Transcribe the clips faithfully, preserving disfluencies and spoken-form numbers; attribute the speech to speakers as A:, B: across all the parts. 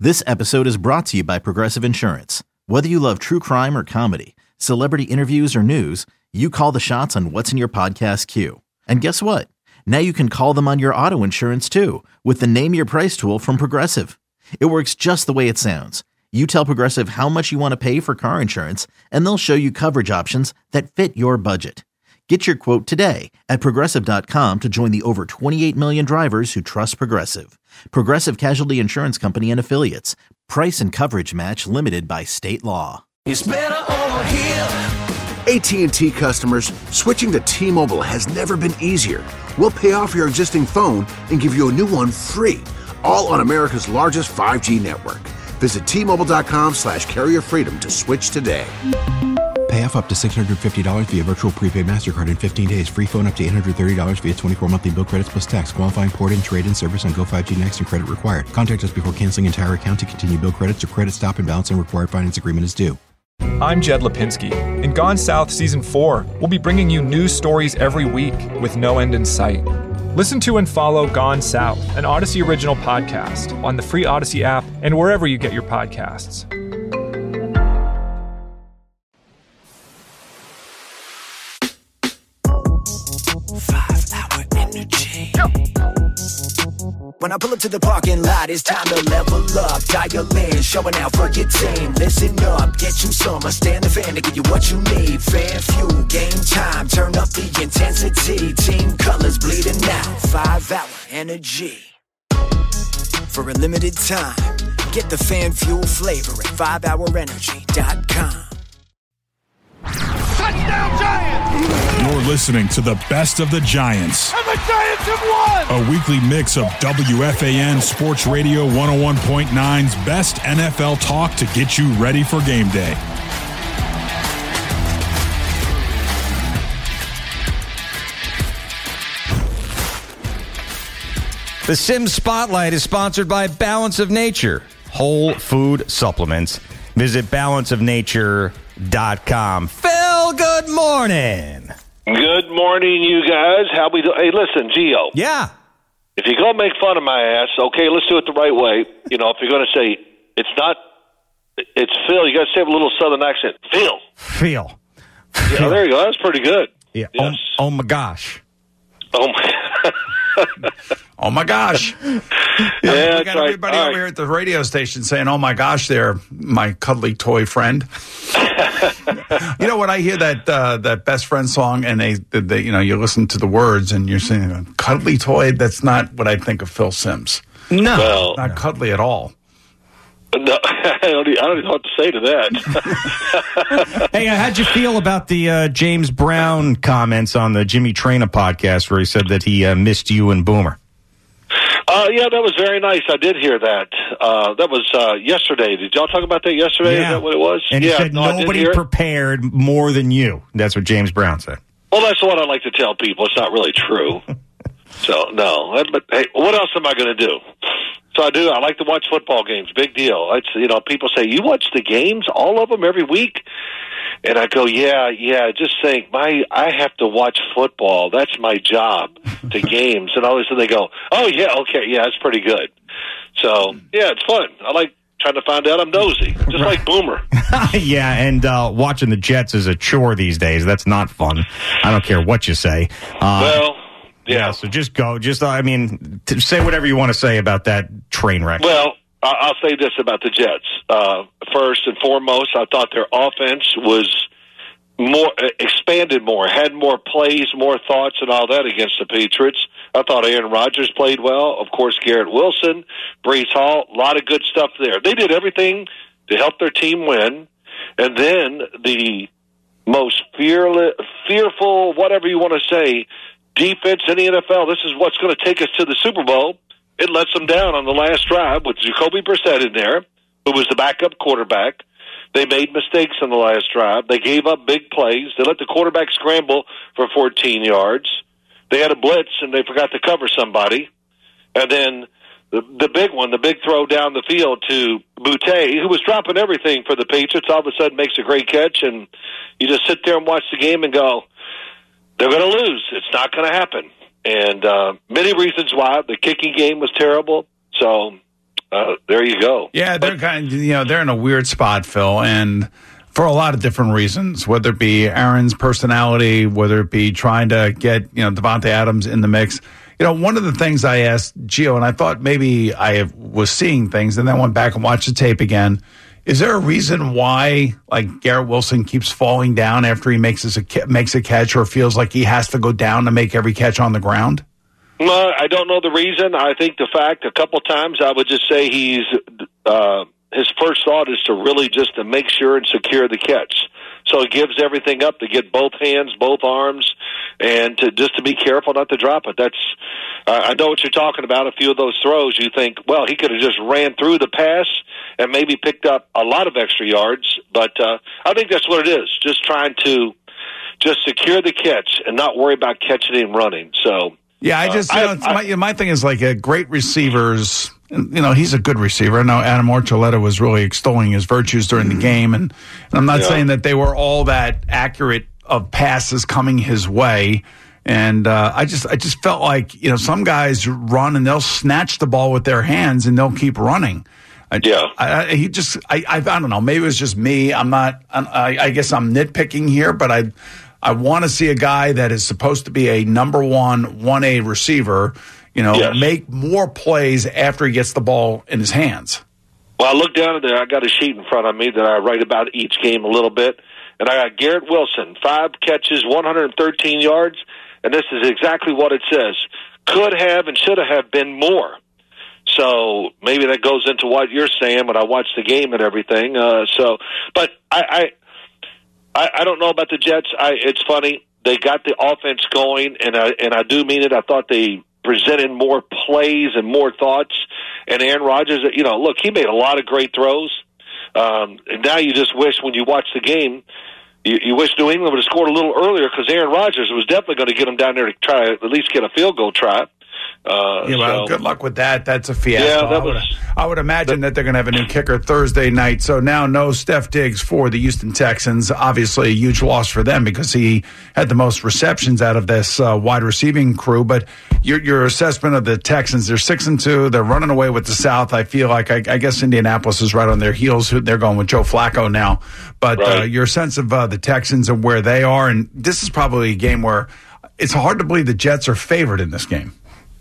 A: This episode is brought to you by Progressive Insurance. Whether you love true crime or comedy, celebrity interviews or news, you call the shots on what's in your podcast queue. And guess what? Now you can call them on your auto insurance too with the Name Your Price tool from Progressive. It works just the way it sounds. You tell Progressive how much you want to pay for car insurance, and they'll show you coverage options that fit your budget. Get your quote today at Progressive dot com to join the over twenty-eight million drivers who trust Progressive. Progressive Casualty Insurance Company and Affiliates. Price and coverage match limited by state law.
B: It's better over here.
C: A T and T customers, switching to T-Mobile has never been easier. We'll pay off your existing phone and give you a new one free, all on America's largest five G network. Visit T Mobile dot com slash carrier freedom to switch today.
D: Pay off up to six hundred fifty dollars via virtual prepaid MasterCard in fifteen days. Free phone up to eight hundred thirty dollars via twenty-four monthly bill credits plus tax. Qualifying port-in, trade-in service on Go five G Next and credit required. Contact us before canceling entire account to continue bill credits or credit stop and balance and required finance agreement is due.
E: I'm Jed Lipinski. In Gone South Season four, we'll be bringing you news stories every week with no end in sight. Listen to and follow Gone South, an Odyssey original podcast, on the free Odyssey app and wherever you get your podcasts.
B: Five-hour energy. When I pull up to the parking lot, it's time to level up. Dial in, showing out for your team. Listen up, get you some. I stand the fan to give you what you need. Fan fuel, game time. Turn up the intensity. Team colors bleeding out. Five-hour energy. For a limited time, get the fan fuel flavor at five hour energy dot com.
F: Touchdown Giants!
G: You're listening to the best of the Giants.
F: And the Giants have won!
G: A weekly mix of W F A N Sports Radio one oh one point nine's best N F L talk to get you ready for game day.
H: The Sims Spotlight is sponsored by Balance of Nature, whole food supplements. Visit balance of nature dot com. Phil, good morning.
I: Good morning, you guys. How we do? Hey, listen, Gio.
H: Yeah.
I: If you're going to make fun of my ass, okay, let's do it the right way. You know, if you're going to say, it's not, it's Phil, you got to say it with a little southern accent. Phil.
H: Phil.
I: Yeah, there you go. That's pretty good.
H: Yeah.
I: Yes.
H: Oh, oh, my gosh.
I: Oh, my
J: Oh, my gosh.
I: Yeah,
J: we
I: that's
J: got
I: right.
J: everybody
I: All
J: over
I: right.
J: here at the radio station saying, oh, my gosh, they're my cuddly toy friend. You know, when I hear that uh, that best friend song and they, they, you know, you listen to the words and you're saying, cuddly toy, that's not what I think of Phil Sims.
H: No.
I: Well,
J: Not cuddly at all.
I: no, I don't, even, I don't even know what to say to that.
H: Hey, uh, how'd you feel about the uh, James Brown comments on the Jimmy Traina podcast where he said that he uh, missed you and Boomer?
I: Uh, yeah, that was very nice. I did hear that. Uh, that was uh, yesterday. Did y'all talk about that yesterday?
H: Yeah.
I: Is that what it was?
H: And
I: yeah,
H: he said
I: no, I did
H: nobody
I: hear it.
H: prepared more than you. That's what James Brown said.
I: Well, that's what I like to tell people. It's not really true. So, no. But, hey, what else am I going to do? So I do. I like to watch football games. Big deal. It's, you know, people say, you watch the games, all of them, every week? And I go, yeah, yeah, just think, my, I have to watch football. That's my job, to games. And all of a sudden they go, oh, yeah, okay, yeah, it's pretty good. So, yeah, it's fun. I like trying to find out. I'm nosy, just right. like Boomer.
H: Yeah, and uh, watching the Jets is a chore these days. That's not fun. I don't care what you say. Uh,
I: well, yeah.
H: yeah. So just go. Just, I mean, to say whatever you want to say about that train wreck.
I: Well, I'll say this about the Jets. Uh, first and foremost, I thought their offense was more expanded more, had more plays, more thoughts, and all that against the Patriots. I thought Aaron Rodgers played well. Of course, Garrett Wilson, Breece Hall, a lot of good stuff there. They did everything to help their team win. And then the most fearless, fearful, whatever you want to say, defense in the N F L. This is what's going to take us to the Super Bowl. It lets them down on the last drive with Jacoby Brissett in there, who was the backup quarterback. They made mistakes on the last drive. They gave up big plays. They let the quarterback scramble for fourteen yards. They had a blitz, and they forgot to cover somebody. And then the, the big one, the big throw down the field to Boutte, who was dropping everything for the Patriots, all of a sudden makes a great catch, and you just sit there and watch the game and go, they're going to lose. It's not going to happen. And uh, many reasons why. The kicking game was terrible. So uh, there you go.
J: Yeah, they're kind of, you know, they're in a weird spot, Phil, and for a lot of different reasons, whether it be Aaron's personality, whether it be trying to get, you know, Devontae Adams in the mix. You know, one of the things I asked Gio, and I thought maybe I was seeing things, and then went back and watched the tape again. Is there a reason why, like, Garrett Wilson keeps falling down after he makes a makes a catch, or feels like he has to go down to make every catch on the ground?
I: No, I don't know the reason. I think the fact a couple times I would just say he's uh, his first thought is to really just to make sure and secure the catch. So he gives everything up to get both hands, both arms, and to just to be careful not to drop it. That's uh, I know what you're talking about. A few of those throws, you think, well, he could have just ran through the pass and maybe picked up a lot of extra yards. But uh, I think that's what it is, just trying to just secure the catch and not worry about catching him running. So
J: yeah, I just, uh, you know, I, I, my, my thing is like a great receivers, you know, he's a good receiver. I know Adam Orchaletta was really extolling his virtues during the game, and, and I'm not yeah. saying that they were all that accurate of passes coming his way. And uh, I just I just felt like, you know, some guys run and they'll snatch the ball with their hands and they'll keep running. I,
I: yeah.
J: I, I, he just, I, I, I don't know, maybe it was just me. I'm not, I, I guess I'm nitpicking here, but I I want to see a guy that is supposed to be a number one, one A receiver, you know, yes. make more plays after he gets the ball in his hands.
I: Well, I look down at there. I got a sheet in front of me that I write about each game a little bit. And I got Garrett Wilson, five catches, one hundred thirteen yards. And this is exactly what it says. Could have and should have been more. So maybe that goes into what you're saying when I watch the game and everything. Uh, so, but I, I, I don't know about the Jets. I, it's funny. They got the offense going, and I, and I do mean it. I thought they presented more plays and more thoughts. And Aaron Rodgers, you know, look, he made a lot of great throws. Um, and now you just wish when you watch the game, you, you wish New England would have scored a little earlier, because Aaron Rodgers was definitely going to get them down there to try to at least get a field goal try. Uh,
J: yeah, well,
I: so,
J: good luck with that. That's a fiasco.
I: Yeah, that
J: I, would,
I: was,
J: I would imagine that they're going to have a new kicker Thursday night. So now no Steph Diggs for the Houston Texans. Obviously a huge loss for them because he had the most receptions out of this uh, wide receiving crew. But your your assessment of the Texans, they're six and two. They're running away with the South. I feel like, I, I guess Indianapolis is right on their heels. They're going with Joe Flacco now. But right. uh, your sense of uh, the Texans and where they are, and this is probably a game where it's hard to believe the Jets are favored in this game.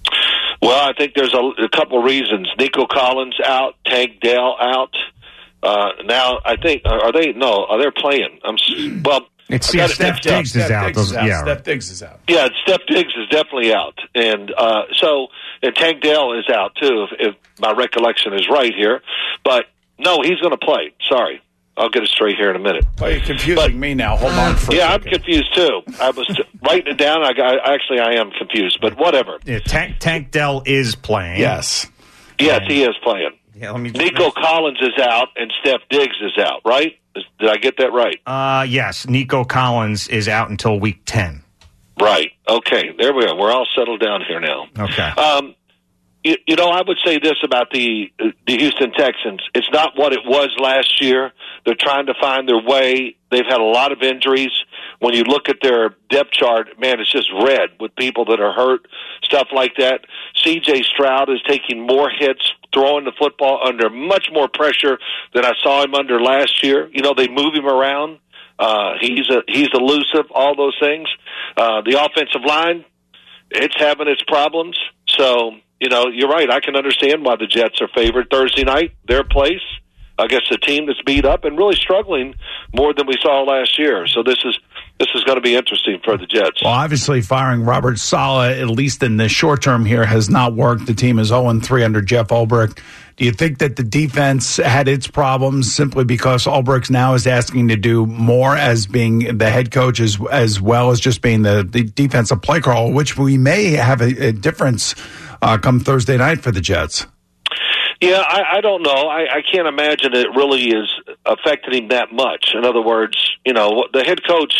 I: Well, I think there's a, a couple reasons. Nico Collins out, Tank Dell out. Uh, now, I think, are they, no, are they playing? I'm, well,
H: it's yeah, Steph Diggs is out.
J: Diggs is out.
H: Yeah.
J: Steph Diggs is out.
I: Yeah, Steph Diggs is definitely out. And uh, so, and Tank Dell is out too, if, if my recollection is right here. But no, he's going to play. Sorry. I'll get it straight here in a minute.
J: Well, you're confusing but, me now. Hold on for
I: yeah,
J: a
I: I'm confused too. I was t- writing it down. I got, actually, I am confused, but whatever.
H: Yeah, Tank, Tank Dell is playing.
J: Yes.
I: Yes, and, he is playing.
H: Yeah, let me
I: Nico Collins is out and Steph Diggs is out, right? Is, did I get that right?
H: Uh, yes, Nico Collins is out until week ten.
I: Right. Okay, there we are. We're all settled down here now.
H: Okay.
I: Um, You, you know, I would say this about the the Houston Texans. It's not what it was last year. They're trying to find their way. They've had a lot of injuries. When you look at their depth chart, man, it's just red with people that are hurt, stuff like that. C J Stroud is taking more hits, throwing the football under much more pressure than I saw him under last year. You know, they move him around. Uh, he's a, he's elusive, all those things. Uh, the offensive line, it's having its problems. So, you know, you're right. I can understand why the Jets are favored Thursday night, their place against a team that's beat up and really struggling more than we saw last year. So this is this is going to be interesting for the Jets.
J: Well, obviously firing Robert Saleh, at least in the short term here, has not worked. The team is oh and three under Jeff Ulbrich. Do you think that the defense had its problems simply because Ulbrich now is asking to do more as being the head coach as, as well as just being the, the defensive play caller, which we may have a, a difference uh, come Thursday night for the Jets?
I: Yeah, I, I don't know. I, I can't imagine it really is affecting him that much. In other words, you know, the head coach,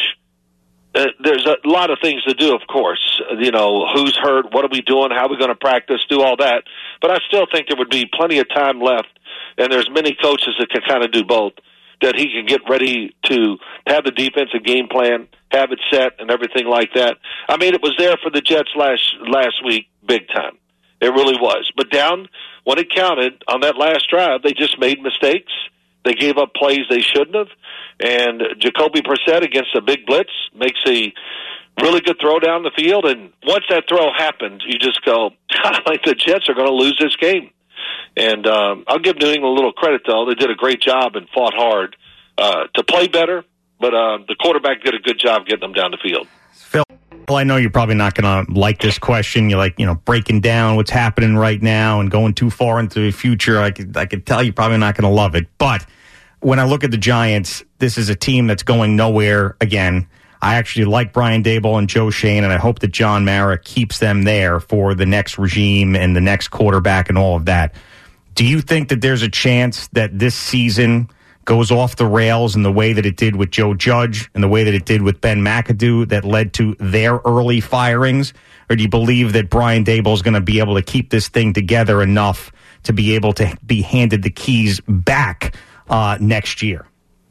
I: uh, there's a lot of things to do, of course. You know, who's hurt, what are we doing, how are we going to practice, do all that. But I still think there would be plenty of time left, and there's many coaches that can kind of do both, that he can get ready to have the defensive game plan, have it set, and everything like that. I mean, it was there for the Jets last last week, big time. It really was. But down when it counted on that last drive, they just made mistakes. They gave up plays they shouldn't have. And Jacoby Brissett against a big blitz makes a really good throw down the field. And once that throw happens, you just go, like the Jets are going to lose this game. And um, I'll give New England a little credit, though. They did a great job and fought hard uh, to play better. But uh, the quarterback did a good job getting them down the field.
H: Phil, I know you're probably not going to like this question. You're like, you know, breaking down what's happening right now and going too far into the future. I could, I could tell you're probably not going to love it. But when I look at the Giants, this is a team that's going nowhere again. I actually like Brian Daboll and Joe Schoen, and I hope that John Mara keeps them there for the next regime and the next quarterback and all of that. Do you think that there's a chance that this season goes off the rails in the way that it did with Joe Judge and the way that it did with Ben McAdoo that led to their early firings? Or do you believe that Brian Daboll is going to be able to keep this thing together enough to be able to be handed the keys back uh, next year?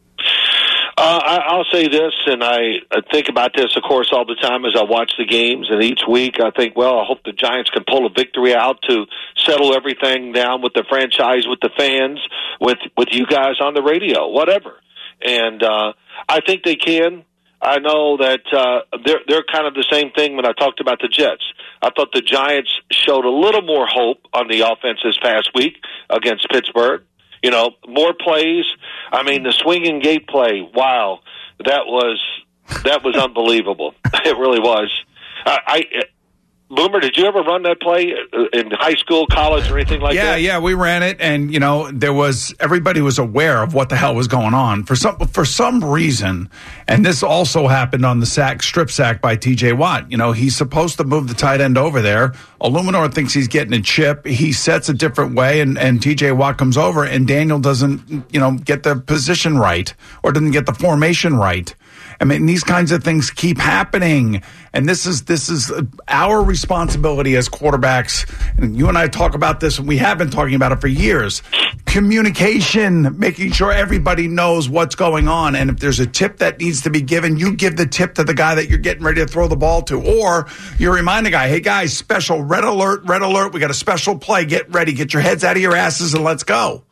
I: Uh, I, I'll say this, and I, I think about this, of course, all the time as I watch the games. And each week I think, well, I hope the Giants can pull a victory out to settle everything down with the franchise, with the fans, with, with you guys on the radio, whatever. And uh, I think they can. I know that uh, they're, they're kind of the same thing when I talked about the Jets. I thought the Giants showed a little more hope on the offense this past week against Pittsburgh. You know, more plays. I mean, the swinging gate play, wow, that was that was unbelievable. It really was. I, I Boomer, did you ever run that play in high school, college, or anything like
J: yeah,
I: that?
J: Yeah, yeah, we ran it, and you know, there was everybody was aware of what the hell was going on for some for some reason, and this also happened on the sack strip sack by T J Watt. You know, he's supposed to move the tight end over there. Illuminor thinks he's getting a chip. He sets a different way, and and T J Watt comes over, and Daniel doesn't, you know, get the position right or doesn't get the formation right. I mean, these kinds of things keep happening, and this is this is our responsibility as quarterbacks. And you and I talk about this, and we have been talking about it for years. Communication, making sure everybody knows what's going on, and if there's a tip that needs to be given, you give the tip to the guy that you're getting ready to throw the ball to, or you remind the guy, "Hey guys, special red alert, red alert! We got a special play. Get ready, get your heads out of your asses, and let's go."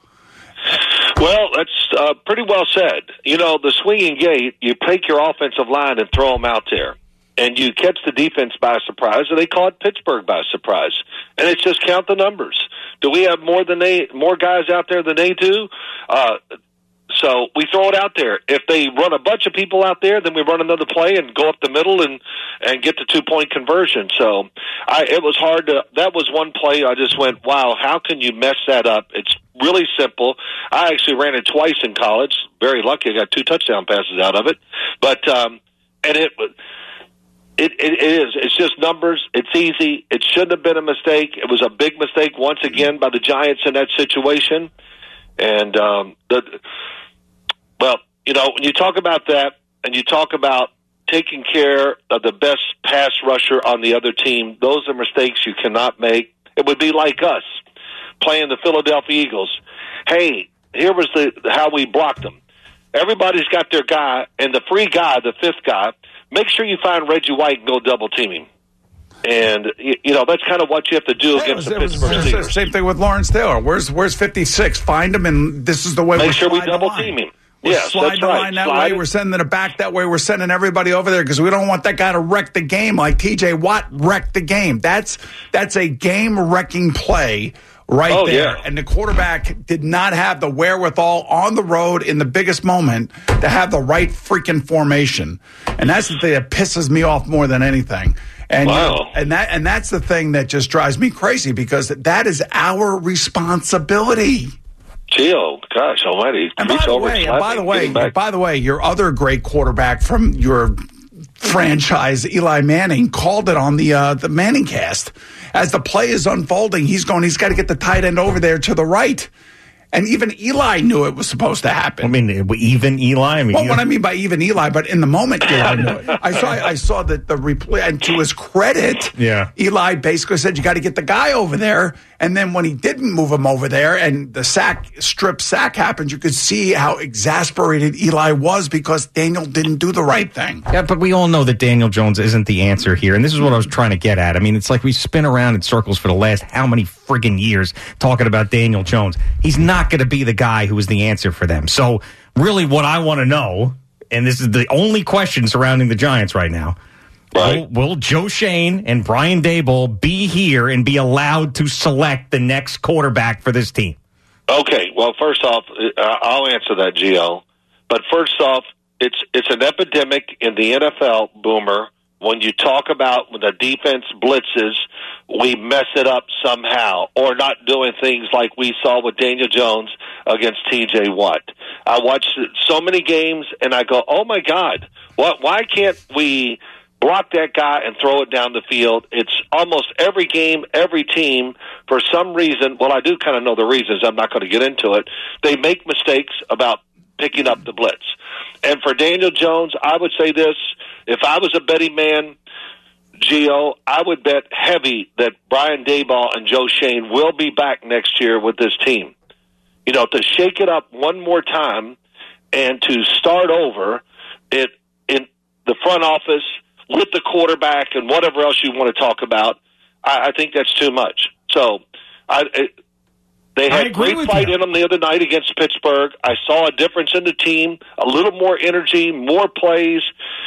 I: Well, that's uh, pretty well said. You know, the swinging gate, you take your offensive line and throw them out there, and you catch the defense by surprise, and they caught Pittsburgh by surprise. And it's just count the numbers. Do we have more than they, more guys out there than they do? Uh, so we throw it out there. If they run a bunch of people out there, then we run another play and go up the middle and, and get the two-point conversion. So I, it was hard to – that was one play I just went, wow, how can you mess that up? It's really simple. I actually ran it twice in college. Very lucky. I got two touchdown passes out of it. But um, and it, it it it is. It's just numbers. It's easy. It shouldn't have been a mistake. It was a big mistake once again by the Giants in that situation. And um, the well, you know, when you talk about that and you talk about taking care of the best pass rusher on the other team, those are mistakes you cannot make. It would be like us playing the Philadelphia Eagles. Hey, here was the how we blocked them. Everybody's got their guy, and the free guy, the fifth guy, make sure you find Reggie White and go double team him. And, you know, that's kind of what you have to do yeah, against
J: was,
I: the Pittsburgh Steelers.
J: Same thing with Lawrence Taylor. Where's where's fifty-six? Find him, and this is the way
I: Make
J: we
I: sure we double team him.
J: We're
I: yes,
J: slide
I: that's
J: the
I: right.
J: line that
I: slide
J: way.
I: it.
J: We're sending it back that way. We're sending everybody over there because we don't want that guy to wreck the game like T J Watt wrecked the game. That's that's a game-wrecking play right
I: oh,
J: there.
I: Yeah.
J: And the quarterback did not have the wherewithal on the road in the biggest moment to have the right freaking formation. And that's the thing that pisses me off more than anything. And
I: wow.
J: you know, and that and that's the thing that just drives me crazy because that is our responsibility.
I: Gio, gosh almighty.
J: And by the way, and by the way, by the way, your other great quarterback from your franchise, Eli Manning, called it on the uh, the Manning cast. As the play is unfolding, he's going, he's got to get the tight end over there to the right. And even Eli knew it was supposed to happen.
H: I mean, even Eli? I mean,
J: well, what I mean by even Eli, but in the moment, Eli knew it. I saw I saw that the replay, and to his credit,
H: yeah.
J: Eli basically said, you got to get the guy over there. And then when he didn't move him over there and the sack, strip sack happened, you could see how exasperated Eli was because Daniel didn't do the right thing.
H: Yeah, but we all know that Daniel Jones isn't the answer here. And this is what I was trying to get at. I mean, it's like we spin around in circles for the last how many friggin' years talking about Daniel Jones. He's not going to be the guy who is the answer for them. So really what I want to know, and this is the only question surrounding the Giants right now,
I: Right.
H: Will, will Joe Schoen and Brian Daboll be here and be allowed to select the next quarterback for this team?
I: Okay, well, first off, uh, I'll answer that, Gio. But first off, it's it's an epidemic in the N F L, Boomer. When you talk about when the defense blitzes, we mess it up somehow, or not doing things like we saw with Daniel Jones against T J Watt. I watched so many games, and I go, oh, my God, what? Why can't we block that guy and throw it down the field? It's almost every game, every team, for some reason, well, I do kind of know the reasons. I'm not going to get into it. They make mistakes about picking up the blitz. And for Daniel Jones, I would say this. If I was a betting man, Gio, I would bet heavy that Brian Daboll and Joe Schoen will be back next year with this team. You know, to shake it up one more time and to start over it in the front office, with the quarterback and whatever else you want to talk about, I, I think that's too much. So I, it, they had a great fight you. in them the other night against Pittsburgh. I saw a difference in the team, a little more energy, more plays.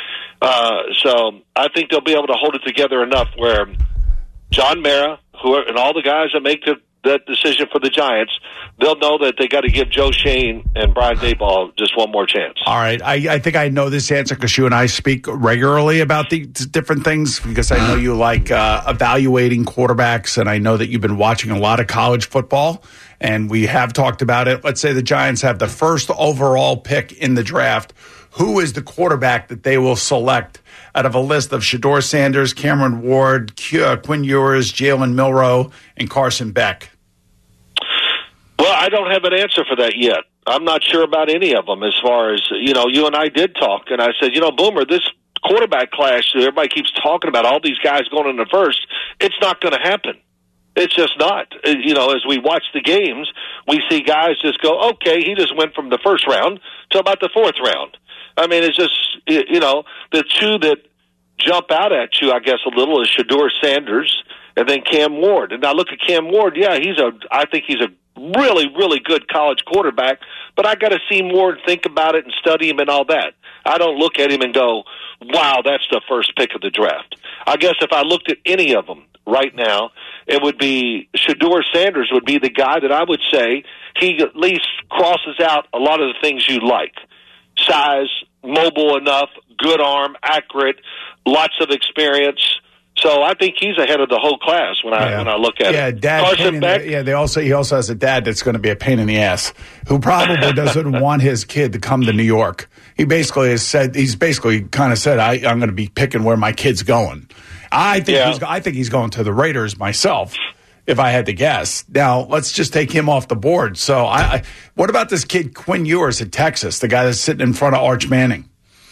I: Uh, so I think they'll be able to hold it together enough where John Mara, who are, and all the guys that make the, that decision for the Giants, they'll know that they got to give Joe Schoen and Brian Daboll just one more chance.
J: All right. I, I think I know this answer because you and I speak regularly about the different things because I know you like uh, evaluating quarterbacks, and I know that you've been watching a lot of college football, and we have talked about it. Let's say the Giants have the first overall pick in the draft. Who is the quarterback that they will select out of a list of Shedeur Sanders, Cameron Ward, Q, Quinn Ewers, Jalen Milroe, and Carson Beck?
I: Well, I don't have an answer for that yet. I'm not sure about any of them as far as, you know, you and I did talk, and I said, you know, Boomer, this quarterback class, everybody keeps talking about all these guys going in the first, it's not going to happen. It's just not. You know, as we watch the games, we see guys just go, okay, he just went from the first round to about the fourth round. I mean, it's just, you know, the two that jump out at you, I guess, a little is Shedeur Sanders and then Cam Ward. And now look at Cam Ward. Yeah, he's a, I think he's a really, really good college quarterback, but I got to see more and think about it and study him and all that. I don't look at him and go, wow, that's the first pick of the draft. I guess if I looked at any of them right now, it would be Shedeur Sanders would be the guy that I would say he at least crosses out a lot of the things you like. Size, mobile enough, good arm, accurate, lots of experience. So I think he's ahead of the whole class when I
J: yeah.
I: when I look at
J: yeah,
I: it.
J: Dad
I: Carson Beck.
J: The, yeah, they also he also has a dad that's going to be a pain in the ass, who probably doesn't want his kid to come to New York. He basically has said he's basically kind of said I, I'm going to be picking where my kid's going. I think
I: yeah.
J: he's I think he's going to the Raiders myself, if I had to guess. Now let's just take him off the board. So I, I what about this kid Quinn Ewers at Texas, the guy that's sitting in front of Arch Manning?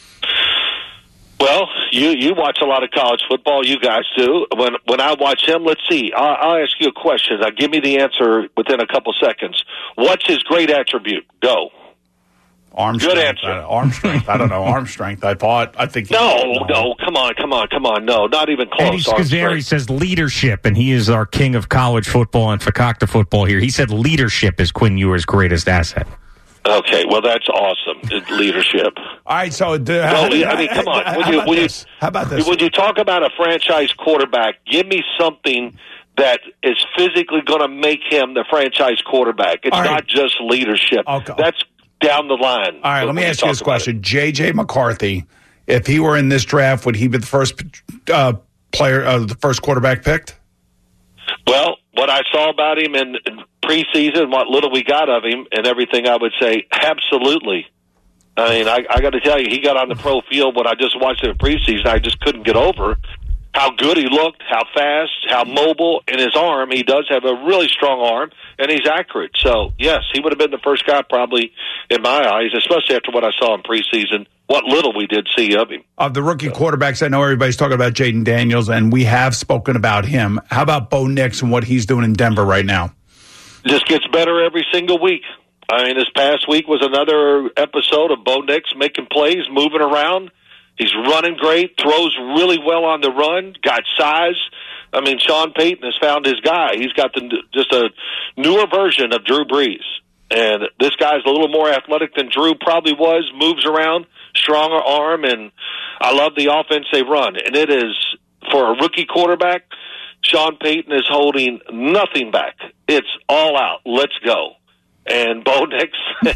I: Well, you, you watch a lot of college football. You guys do. When when I watch him, let's see. I'll, I'll ask you a question. Now, give me the answer within a couple seconds. What's his great attribute? Go.
J: Arm
I: Good
J: strength.
I: answer.
J: Uh, arm strength. I don't know. Arm strength. I thought. I think.
I: No, no. Come on, come on, come on. No, not even close.
H: Eddie Scazzeri says leadership, and he is our king of college football and Fakakta football here. He said leadership is Quinn Ewers' greatest asset.
I: Okay, well, that's awesome. Leadership.
J: All right, so do,
I: no,
J: how,
I: I mean, come on.
J: How,
I: When
J: how,
I: you,
J: about
I: when you,
J: this? how about this?
I: When you talk about a franchise quarterback, give me something that is physically going to make him the franchise quarterback. It's
J: right.
I: not just leadership.
J: Okay.
I: That's down the line.
J: All right, let me ask you this question. J J. McCarthy, if he were in this draft, would he be the first uh, player, uh, the first quarterback picked?
I: Well, what I saw about him in, in preseason, what little we got of him and everything, I would say absolutely. I mean, I, I got to tell you, he got on the pro field when I just watched him in preseason. I just couldn't get over how good he looked, how fast, how mobile, and his arm. He does have a really strong arm, and he's accurate. So, yes, he would have been the first guy probably in my eyes, especially after what I saw in preseason, what little we did see of him.
J: Of the rookie quarterbacks, I know everybody's talking about Jaden Daniels, and we have spoken about him. How about Bo Nix and what he's doing in Denver right now?
I: Just gets better every single week. I mean, this past week was another episode of Bo Nix making plays, moving around. He's running great, throws really well on the run, got size. I mean, Sean Payton has found his guy. He's got the, just a newer version of Drew Brees. And this guy's a little more athletic than Drew probably was, moves around, stronger arm, and I love the offense they run. And it is, for a rookie quarterback, Sean Payton is holding nothing back. It's all out. Let's go. And Bo Nix,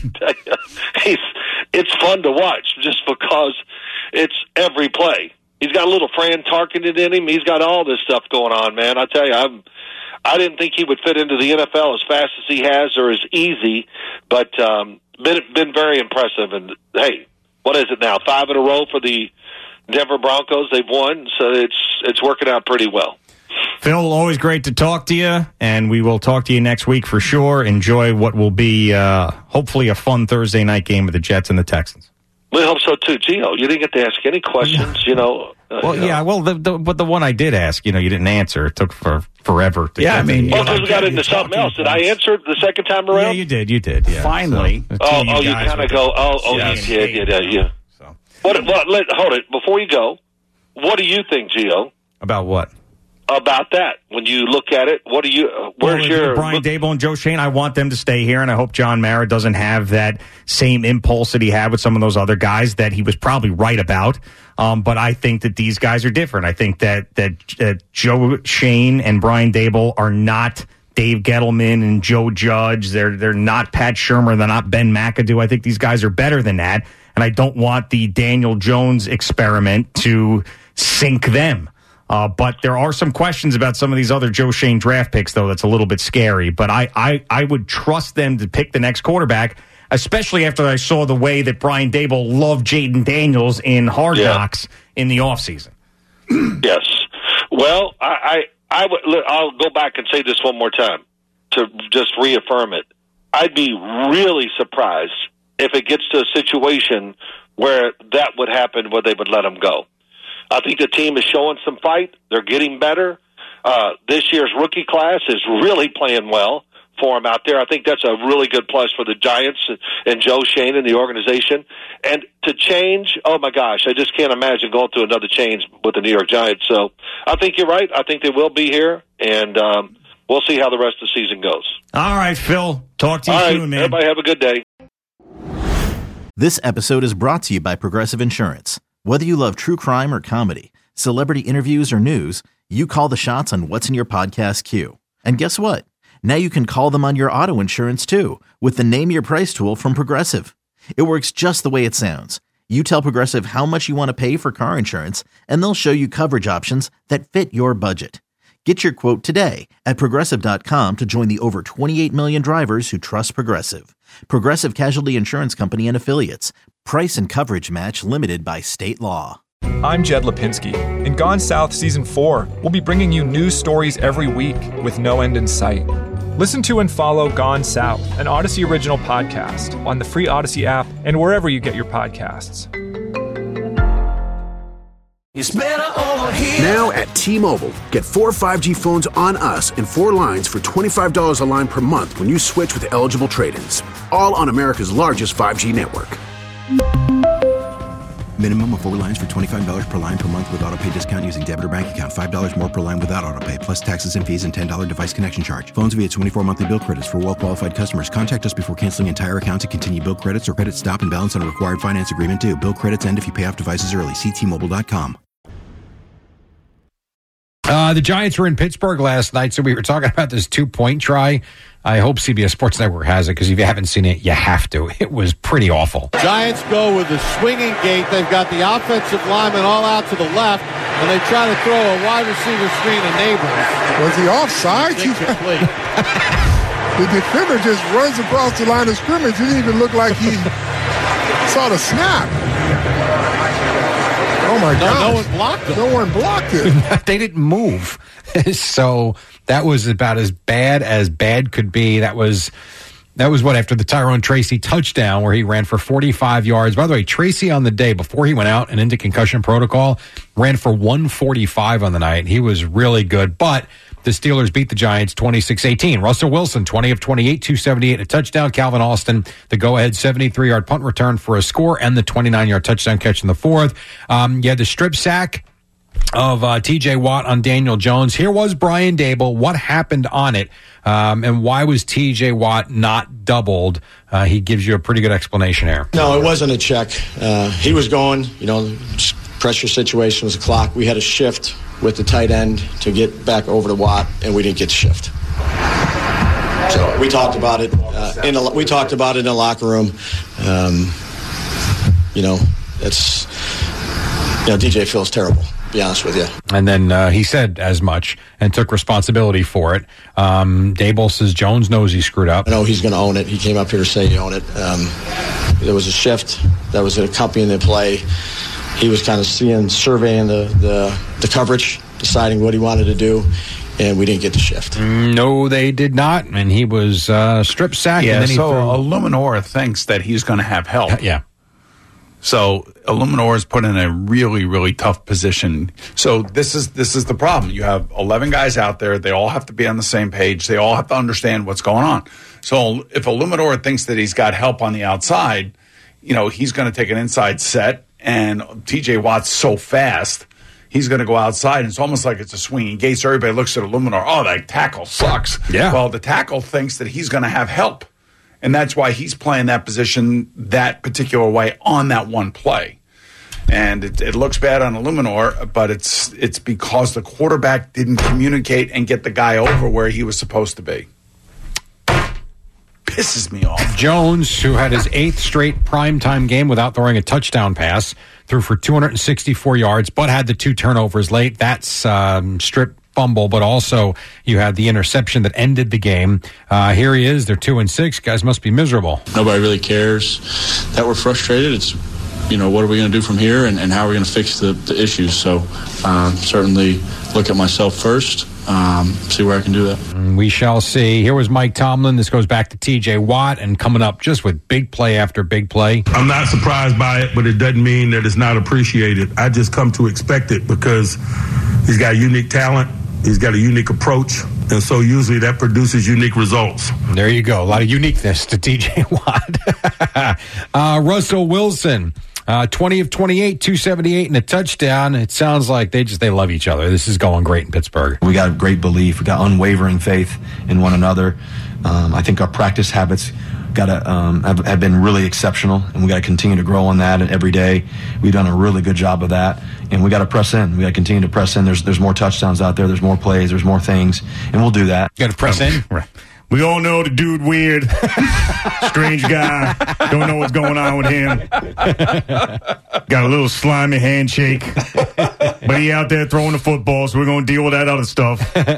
I: he's, it's fun to watch just because it's every play. He's got a little Fran Tarkenton in him. He's got all this stuff going on, man. I tell you, I'm, I didn't think he would fit into the N F L as fast as he has or as easy, but um, been been very impressive. And, hey, what is it now? Five in a row for the Denver Broncos. They've won, so it's it's working out pretty well.
H: Phil, always great to talk to you, and we will talk to you next week for sure. Enjoy what will be uh, hopefully a fun Thursday night game with the Jets and the Texans.
I: We hope so, too. Gio, you didn't get to ask any questions, you know. Uh,
H: well,
I: you know.
H: yeah, well, the, the, but the one I did ask, you know, you didn't answer. It took for forever. To
J: yeah, I mean.
I: Well, because we got into something else. Did I answer the second time around?
H: Yeah, you did. You did, yeah.
J: Finally.
H: So,
I: oh, oh, you kind of go, oh, oh, yeah, you did, yeah, yeah, yeah. So. What, what, let, hold it. Before you go, what do you think, Gio?
H: About what?
I: About that, when you look at it, what do you? Uh, where's
H: well,
I: your
H: Brian Daboll and Joe Schoen? I want them to stay here, and I hope John Mara doesn't have that same impulse that he had with some of those other guys that he was probably right about. Um, but I think that these guys are different. I think that that uh, Joe Schoen and Brian Daboll are not Dave Gettleman and Joe Judge. They're they're not Pat Shurmur. They're not Ben McAdoo. I think these guys are better than that, and I don't want the Daniel Jones experiment to sink them. Uh, but there are some questions about some of these other Joe Schoen draft picks, though, that's a little bit scary. But I, I, I would trust them to pick the next quarterback, especially after I saw the way that Brian Daboll loved Jaden Daniels in Hard
I: yeah.
H: Knocks in the offseason.
I: Yes. Well, I, I, I would, I'll go back and say this one more time to just reaffirm it. I'd be really surprised if it gets to a situation where that would happen, where they would let him go. I think the team is showing some fight. They're getting better. Uh, this year's rookie class is really playing well for them out there. I think that's a really good plus for the Giants and Joe Schoen and the organization. And to change, oh, my gosh, I just can't imagine going through another change with the New York Giants. So I think you're right. I think they will be here, and um, we'll see how the rest of the season goes.
H: All right, Phil. Talk to you
I: All
H: soon,
I: right,
H: man.
I: Everybody have a good day.
A: This episode is brought to you by Progressive Insurance. Whether you love true crime or comedy, celebrity interviews or news, you call the shots on what's in your podcast queue. And guess what? Now you can call them on your auto insurance too with the Name Your Price tool from Progressive. It works just the way it sounds. You tell Progressive how much you want to pay for car insurance, and they'll show you coverage options that fit your budget. Get your quote today at Progressive dot com to join the over twenty-eight million drivers who trust Progressive. Progressive Casualty Insurance Company and Affiliates. Price and coverage match limited by state law.
E: I'm Jed Lipinski. In Gone South Season four, we'll be bringing you news stories every week with no end in sight. Listen to and follow Gone South, an Odyssey original podcast, on the free Odyssey app and wherever you get your podcasts.
B: It's better over here.
C: Now at T-Mobile, get four five G phones on us and four lines for twenty-five dollars a line per month when you switch with eligible trade-ins. All on America's largest five G network.
D: Minimum of four lines for twenty-five dollars per line per month with auto pay discount using debit or bank account. five dollars more per line without auto pay, plus taxes and fees and ten dollars device connection charge. Phones via twenty-four monthly bill credits for well-qualified customers. Contact us before canceling entire account to continue bill credits or credit stop and balance on a required finance agreement due. Bill credits end if you pay off devices early. See T Mobile dot com.
K: Uh, the Giants were in Pittsburgh last night, so we were talking about this two-point try. I hope C B S Sports Network has it, because if you haven't seen it, you have to. It was pretty awful.
F: Giants go with the swinging gate. They've got the offensive lineman all out to the left, and they try to throw a wide receiver screen to Neighbors.
L: Was he offside? The defender just runs across the line of scrimmage. It didn't even look like he saw the snap. Oh, my
F: No,
L: God.
F: no one blocked them.
L: No one blocked it.
K: They didn't move. So that was about as bad as bad could be. That was that was what after the Tyrone Tracy touchdown where he ran for forty-five yards. By the way, Tracy on the day before he went out and into concussion protocol ran for one forty-five on the night. He was really good, but the Steelers beat the Giants twenty-six eighteen. Russell Wilson, twenty of twenty-eight, two seventy-eight, a touchdown. Calvin Austin, the go-ahead seventy-three-yard punt return for a score and the twenty-nine-yard touchdown catch in the fourth. Um, you had the strip sack of uh, T J Watt on Daniel Jones. Here was Brian Dable. What happened on it, um, and why was T J Watt not doubled? Uh, he gives you a pretty good explanation here.
M: No, it wasn't a check. Uh, he was going, you know, pressure situation was a clock. We had a shift with the tight end to get back over to Watt, and we didn't get the shift. So we talked about it. Uh, in a, we talked about it in the locker room. Um, you know, it's you know D J feels terrible. Be honest with you.
K: And then uh, he said as much and took responsibility for it. Um, Dable says Jones knows he screwed up.
M: I know he's going to own it. He came up here to say he owned it. Um, there was a shift that was accompanying the play. He was kind of seeing, surveying the, the, the coverage, deciding what he wanted to do, and we didn't get the shift.
K: No, they did not, and he was uh, strip sacked.
J: Yeah,
K: and then he
J: so
K: threw...
J: Illuminor thinks that he's going to have help.
K: Yeah.
J: So Illuminor is put in a really, really tough position. So this is this is the problem. You have eleven guys out there. They all have to be on the same page. They all have to understand what's going on. So if Illuminor thinks that he's got help on the outside, you know, he's going to take an inside set, and T J Watt's so fast, he's going to go outside. And it's almost like it's a swinging gate. So everybody looks at Illuminor. Oh, that tackle sucks.
K: Yeah.
J: Well, the tackle thinks that he's going to have help. And that's why he's playing that position that particular way on that one play. And it, it looks bad on Illuminor, but it's it's because the quarterback didn't communicate and get the guy over where he was supposed to be. Pisses me off.
K: Jones, who had his eighth straight primetime game without throwing a touchdown pass, threw for two hundred sixty-four yards, but had the two turnovers late. That's um, strip fumble, but also you had the interception that ended the game. Uh, here he is. They're two and six. Guys must be miserable.
N: Nobody really cares that we're frustrated. It's, you know, what are we going to do from here, and, and how are we going to fix the, the issues? So um, certainly look at myself first, um, see where I can do that.
K: We shall see. Here was Mike Tomlin. This goes back to T J Watt and coming up just with big play after big play.
O: I'm not surprised by it, but it doesn't mean that it's not appreciated. I just come to expect it because he's got unique talent. He's got a unique approach, and so usually that produces unique results.
K: There you go. A lot of uniqueness to T J Watt. uh, Russell Wilson, uh, twenty of twenty-eight, two seventy-eight, and a touchdown. It sounds like they just they love each other. This is going great in Pittsburgh.
D: We got great belief. We got unwavering faith in one another. Um, I think our practice habits got to um, have, have been really exceptional, and we got to continue to grow on that. And every day, we've done a really good job of that. And we got to press in. We got to continue to press in. There's there's more touchdowns out there. There's more plays. There's more things, and we'll do that.
K: Got to press in.
P: Right. We all know the dude weird, strange guy. Don't know what's going on with him. Got a little slimy handshake, but he out there throwing the football, so we're gonna deal with that other stuff.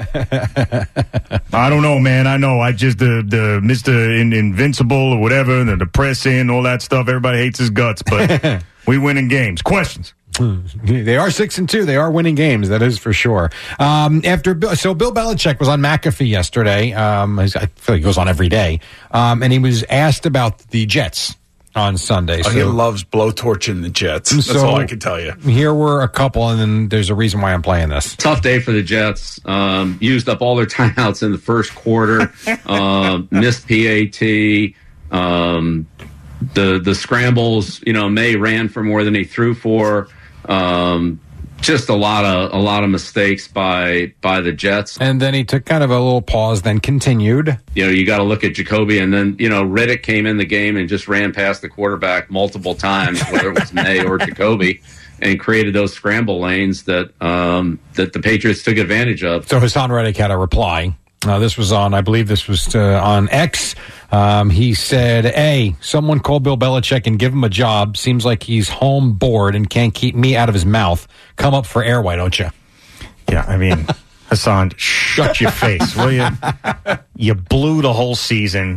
P: I don't know, man. I know. I just the the Mister In- Invincible or whatever, the, the press in, all that stuff. Everybody hates his guts, but we winning games. Questions.
K: They are six and two. They are winning games. That is for sure. Um, after so Bill Belichick was on McAfee yesterday. Um, I feel like he goes on every day. Um, and he was asked about the Jets on Sunday.
J: Oh,
K: so,
J: he loves blowtorching the Jets. That's
K: so
J: all I can tell you.
K: Here were a couple, and then there's a reason why I'm playing this.
Q: Tough day for the Jets. Um, used up all their timeouts in the first quarter. uh, missed P A T. Um, the the scrambles. You know, May ran for more than he threw for. Um, just a lot of a lot of mistakes by by the Jets.
K: And then he took kind of a little pause, then continued.
Q: You know, you got to look at Jacoby, and then you know Riddick came in the game and just ran past the quarterback multiple times, whether it was May or Jacoby, and created those scramble lanes that um, that the Patriots took advantage of.
K: So Hassan Reddick had a reply. Uh, this was on, I believe this was uh, on X. Um, he said, hey, someone call Bill Belichick and give him a job. Seems like he's home bored and can't keep me out of his mouth. Come up for air, why don't you?
P: Yeah, I mean, Hassan, shut your face, will you? You blew the whole season.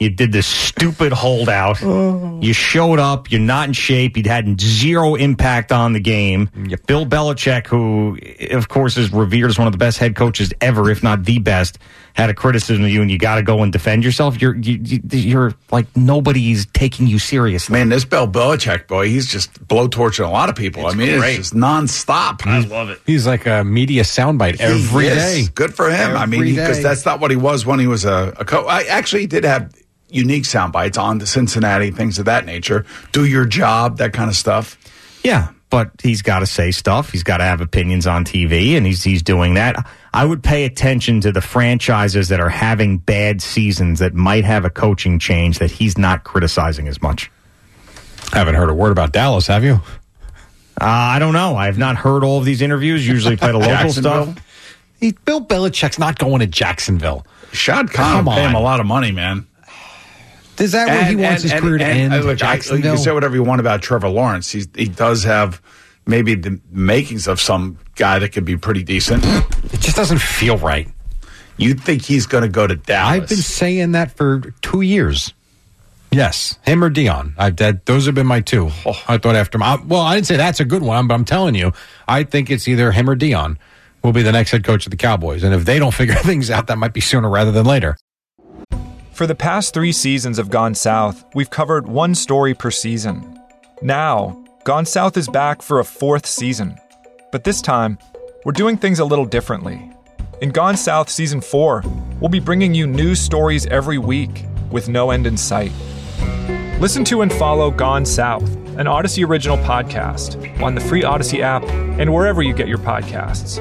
H: You did this stupid holdout. You showed up. You're not in shape. You'd had zero impact on the game. Yep. Bill Belichick, who, of course, is revered as one of the best head coaches ever, if not the best, had a criticism of you, and you got to go and defend yourself. You're you, you're like nobody's taking you seriously.
J: Man, this Bill Belichick boy, he's just blowtorching a lot of people.
K: It's
J: I mean,
K: great.
J: it's just nonstop.
K: I love it. He's like a media soundbite every
J: He
K: day.
J: is. Good for him.
K: Every
J: I mean, because
K: day.
J: that's not what he was when he was a, a coach. I actually did have unique sound bites on the Cincinnati, things of that nature. Do your job, that kind of stuff.
H: Yeah, but he's got to say stuff. He's got to have opinions on T V, and he's he's doing that. I would pay attention to the franchises that are having bad seasons that might have a coaching change that he's not criticizing as much.
K: Haven't heard a word about Dallas, have you?
H: Uh, I don't know. I have not heard all of these interviews. Usually play the local stuff.
K: He, Bill Belichick's not going to Jacksonville.
J: Shad Khan will pay him a lot of money, man.
K: Is that where he wants his career to end?
J: uh, look, I-
K: Jacksonville?
J: you can say whatever you want about Trevor Lawrence. He's, he does have maybe the makings of some guy that could be pretty decent.
K: It just doesn't feel right.
J: You think he's going to go to Dallas?
K: I've been saying that for two years. Yes, him or Dion. I've that, those have been my two.
J: Oh.
K: I thought after my well, I didn't say that's a good one, but I'm telling you, I think it's either him or Dion will be the next head coach of the Cowboys, and if they don't figure things out, that might be sooner rather than later.
E: For the past three seasons of Gone South, we've covered one story per season. Now, Gone South is back for a fourth season. But this time, we're doing things a little differently. In Gone South Season four, we'll be bringing you news stories every week with no end in sight. Listen to and follow Gone South, an Odyssey original podcast, on the free Odyssey app and wherever you get your podcasts.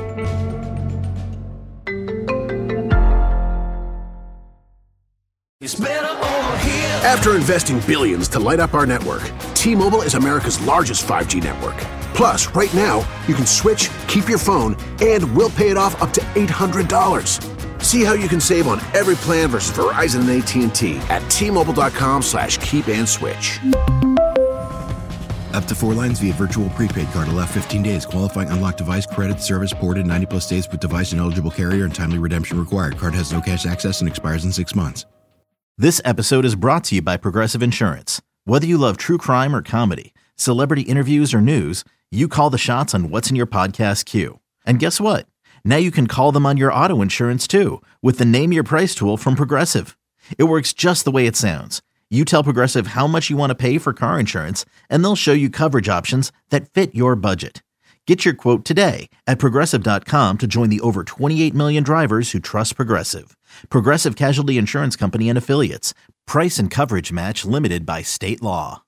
C: After investing billions to light up our network, T-Mobile is America's largest five G network. Plus, right now, you can switch, keep your phone, and we'll pay it off up to eight hundred dollars. See how you can save on every plan versus Verizon and A T and T at T-Mobile.com slash keep and switch.
D: Up to four lines via virtual prepaid card. Allow fifteen days. Qualifying unlocked device credit service ported ninety plus days with device and eligible carrier and timely redemption required. Card has no cash access and expires in six months.
A: This episode is brought to you by Progressive Insurance. Whether you love true crime or comedy, celebrity interviews or news, you call the shots on what's in your podcast queue. And guess what? Now you can call them on your auto insurance too with the Name Your Price tool from Progressive. It works just the way it sounds. You tell Progressive how much you want to pay for car insurance, and they'll show you coverage options that fit your budget. Get your quote today at Progressive dot com to join the over twenty-eight million drivers who trust Progressive. Progressive Casualty Insurance Company and Affiliates. Price and coverage match limited by state law.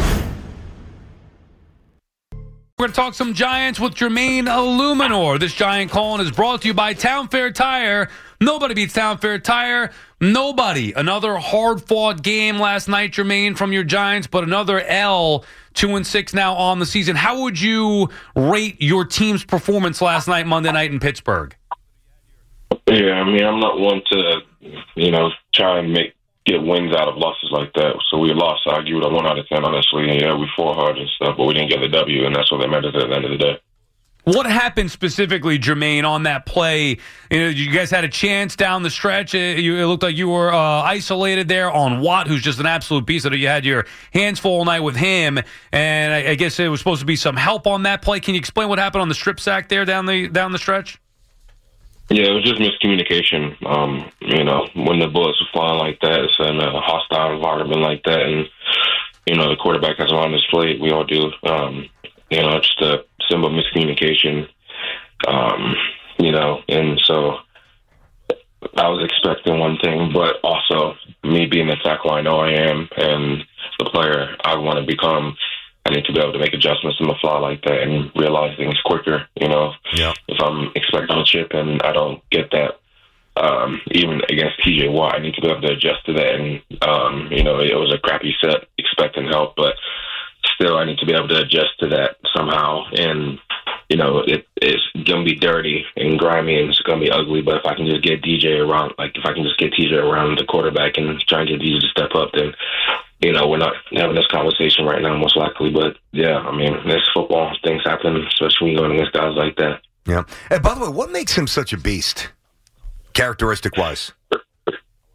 R: We're going to talk some Giants with Jermaine Illuminor. This Giant Call is brought to you by Town Fair Tire. Nobody beats Town Fair Tire. Nobody. Another hard-fought game last night, Jermaine, from your Giants, but another L, two and six now on the season. How would you rate your team's performance last night, Monday night in Pittsburgh?
S: Yeah, I mean, I'm not one to, you know, try and make get wins out of losses like that. So we lost. So I give it a one out of ten, honestly. And yeah, we fought hard and stuff, but we didn't get the W, and that's what that matters at the end of the day.
R: What happened specifically, Jermaine, on that play? You know, you guys had a chance down the stretch. It, you, it looked like you were uh, isolated there on Watt, who's just an absolute beast. So you had your hands full all night with him, and I, I guess it was supposed to be some help on that play. Can you explain what happened on the strip sack there down the down the stretch?
S: Yeah, it was just miscommunication. Um, you know, when the bullets were flying like that, it's in a hostile environment like that, and, you know, the quarterback has on his plate. We all do. Um, you know, just a simple miscommunication, um, you know, and so I was expecting one thing, but also me being the tackle I know I am and the player I want to become, I need to be able to make adjustments on the fly like that and realize things quicker, you know.
T: Yeah.
S: If I'm expecting a chip and I don't get that, um, even against T J Watt, I need to be able to adjust to that. And, um, you know, it was a crappy set, expecting help, but still I need to be able to adjust to that somehow. And, you know, it, it's going to be dirty and grimy and it's going to be ugly, but if I can just get D J around, like if I can just get T J around the quarterback and try and get D J to step up, then, you know, we're not having this conversation right now, most likely. But, yeah, I mean, this football, things happen, especially when you're going against guys like that.
T: Yeah. And by the way, what makes him such a beast, characteristic-wise?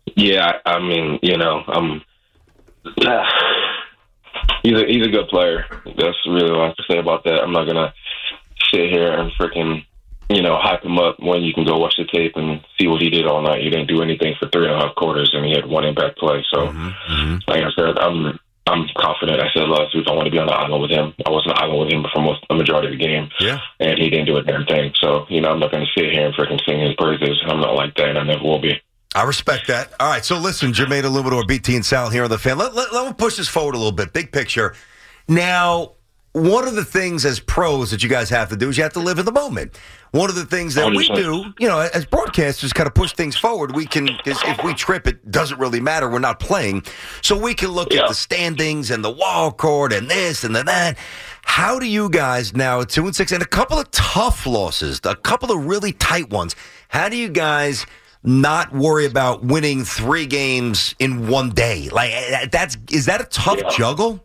S: Yeah, I, I mean, you know, um, uh, he's a he's a good player. That's really what I have to say about that. I'm not gonna sit here and freaking, you know, hype him up when you can go watch the tape and see what he did all night. He didn't do anything for three and a half quarters, and he had one impact play. So, mm-hmm. like I said, I'm I'm confident. I said last week I want to be on the island with him. I was on the island with him for most the majority of the game.
T: Yeah.
S: And he didn't do a damn thing. So, you know, I'm not going to sit here and freaking sing his praises. I'm not like that, and I never will be.
T: I respect that. All right, so listen, Jermaine Illuminor, B T and Sal here on the Fan. Let, let, let me push this forward a little bit. Big picture. Now, one of the things as pros that you guys have to do is you have to live in the moment. One of the things that we do, you know, as broadcasters, kind of push things forward. We can, because if we trip, it doesn't really matter. We're not playing. So we can look yeah. at the standings and the wild card and this and the that. How do you guys now at two and six and a couple of tough losses, a couple of really tight ones? How do you guys not worry about winning three games in one day? Like that's is that a tough yeah. juggle?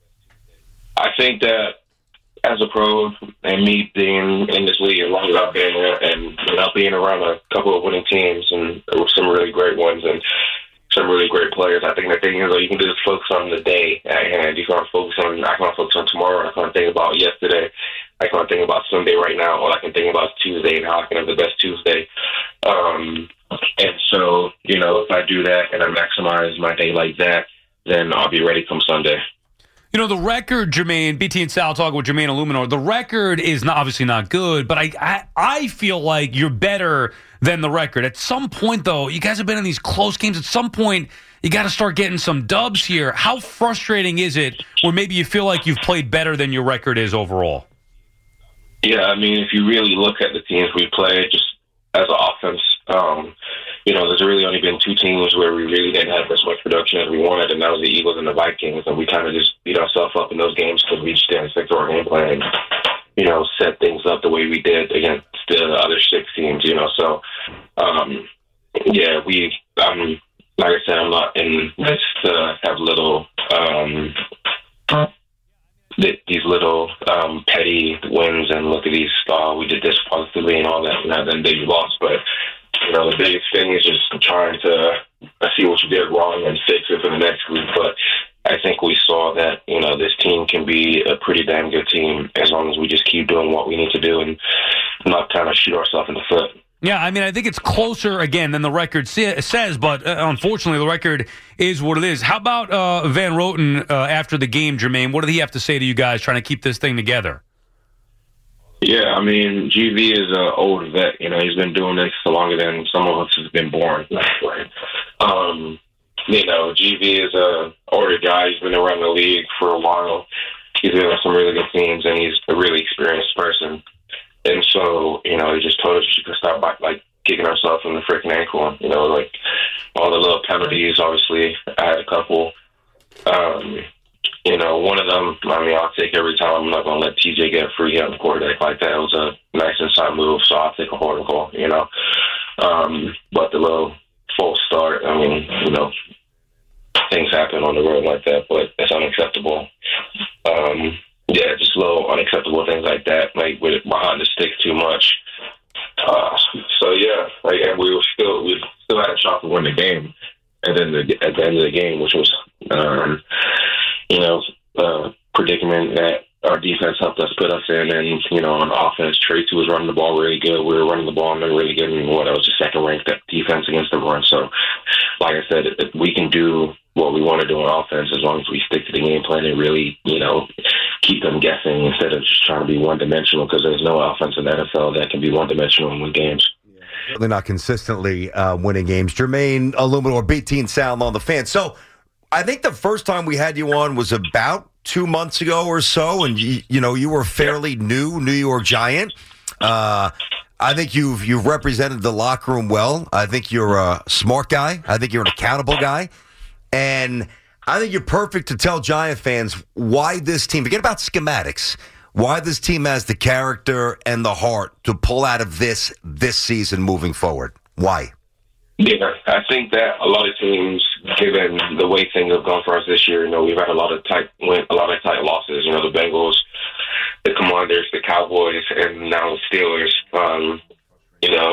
S: I think that as a pro and me being in this league as long as I've been here and you know, being around a couple of winning teams and there were some really great ones and some really great players, I think the thing is that you can just focus on the day at hand. You can't focus on I can't focus on tomorrow. I can't think about yesterday. I can't think about Sunday right now. All I can think about is Tuesday and how I can have the best Tuesday. Um, and so, you know, if I do that and I maximize my day like that, then I'll be ready come Sunday.
R: You know, the record, Jermaine, B T and Sal talking with Jermaine Illuminor, the record is not, obviously not good, but I, I I feel like you're better than the record. At some point, though, you guys have been in these close games. At some point, you got to start getting some dubs here. How frustrating is it where maybe you feel like you've played better than your record is overall?
S: Yeah, I mean, if you really look at the teams we play, just as an offense, um, you know, there's really only been two teams where we really didn't have as much production as we wanted, and that was the Eagles and the Vikings. And we kind of just beat ourselves up in those games because we just didn't stick to our game plan and, you know, set things up the way we did against the other six teams, you know. So, um, yeah, we, um, like I said, I'm not in this to have little, um, these little um, petty wins and look at these, uh, we did this positively and all that, and then they lost. But, you know, the biggest thing is just trying to see what you did wrong and fix it for the next group. But I think we saw that, you know, this team can be a pretty damn good team as long as we just keep doing what we need to do and not kind of shoot ourselves in the foot.
R: Yeah, I mean, I think it's closer, again, than the record sa- says, but uh, unfortunately the record is what it is. How about uh, Van Roten uh, after the game, Jermaine? What did he have to say to you guys trying to keep this thing together?
S: Yeah, I mean, G V is an old vet. You know, he's been doing this for longer than some of us have been born. um, you know, G V is an older guy. He's been around the league for a while. He's been on some really good teams, and he's a really experienced person. And so, you know, he just told us we could stop by, like, kicking ourselves in the freaking ankle. You know, like, all the little penalties, obviously, I had a couple. Um, you know, one of them, I mean, I'll take every time. I'm not going to let T J get free on the quarterback like that. It was a nice inside move, so I'll take a holding call, you know. Um, but the little false start, I mean, you know, things happen on the road like that, but it's unacceptable. Um Yeah, just little unacceptable things like that, like with behind the sticks too much. Uh, so yeah, like and we were still we still had a shot to win the game, and then the, at the end of the game, which was um, you know uh, predicament that our defense helped us put us in, and you know on offense, Tracy was running the ball really good. We were running the ball and they're really good, and what I was the second ranked defense against the run. So, like I said, if we can do what we want to do on offense as long as we stick to the game plan and really, you know, keep them guessing instead of just trying to be one-dimensional, because there's no offense in the N F L that can be one-dimensional and win games.
T: Certainly not consistently uh, winning games. Jermaine Illuminor, B T and Sal on the Fan. So I think the first time we had you on was about two months ago or so, and you, you know you were fairly new New York Giant. Uh, I think you've you've represented the locker room well. I think you're a smart guy. I think you're an accountable guy. And I think you're perfect to tell Giant fans why this team, forget about schematics, why this team has the character and the heart to pull out of this this season moving forward. Why?
S: Yeah, I think that a lot of teams, given the way things have gone for us this year, you know, we've had a lot of tight, a lot of tight losses. You know, the Bengals, the Commanders, the Cowboys, and now the Steelers. Um, you know,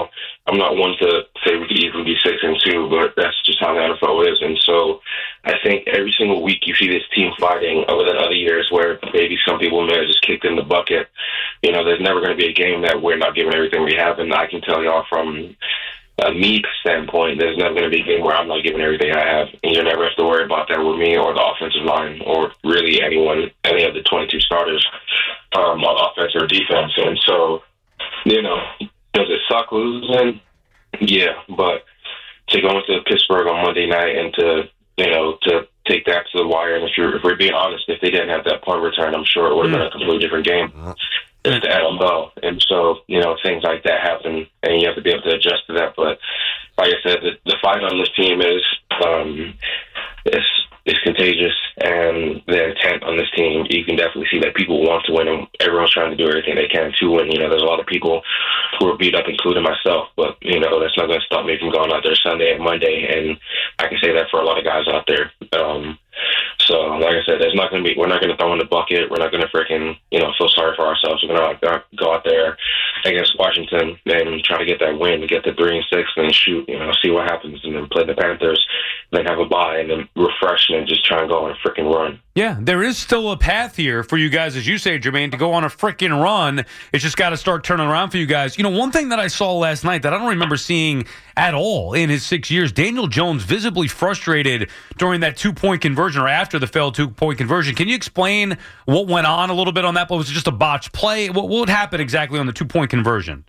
S: I'm not one to say we could easily be six and two, but that's just how the N F L is. And so I think every single week you see this team fighting other than other years where maybe some people may have just kicked in the bucket. You know, there's never going to be a game that we're not giving everything we have. And I can tell y'all from a me standpoint, there's never going to be a game where I'm not giving everything I have. And you'll never have to worry about that with me or the offensive line or really anyone, any of the twenty-two starters um, on offense or defense. And so, you know, does it suck losing? Yeah, but to go into Pittsburgh on Monday night and to, you know, to take that to the wire, and if, you're, if we're being honest, if they didn't have that punt return, I'm sure it would have been a completely different game. It's the N F L. And so, you know, things like that happen, and you have to be able to adjust to that. But like I said, the, the fight on this team is um, it's, it's contagious, and the intent on this team, you can definitely see that people want to win, and everyone's trying to do everything they can to win. You know, there's a lot of people who are beat up, including myself, but, you know, that's not going to stop me from going out there Sunday and Monday, and I can say that for a lot of guys out there. Um, so, like I said, there's not going to be, we're not going to throw in the bucket. We're not going to freaking, you know, feel sorry for ourselves. We're going to go out there against Washington and try to get that win, get the three and six, and then shoot, you know, see what happens, and then play the Panthers, then have a bye, and then refresh and just try and go on a freaking run.
R: Yeah, there is still a path here for you guys, as you say, Jermaine, to go on a freaking run. It's just got to start turning around for you guys. You know, one thing that I saw last night that I don't remember seeing at all in his six years, Daniel Jones visibly frustrated during that two-point conversion or after the failed two-point conversion. Can you explain what went on a little bit on that? Was it just a botched play? What, what happened exactly on the two-point conversion?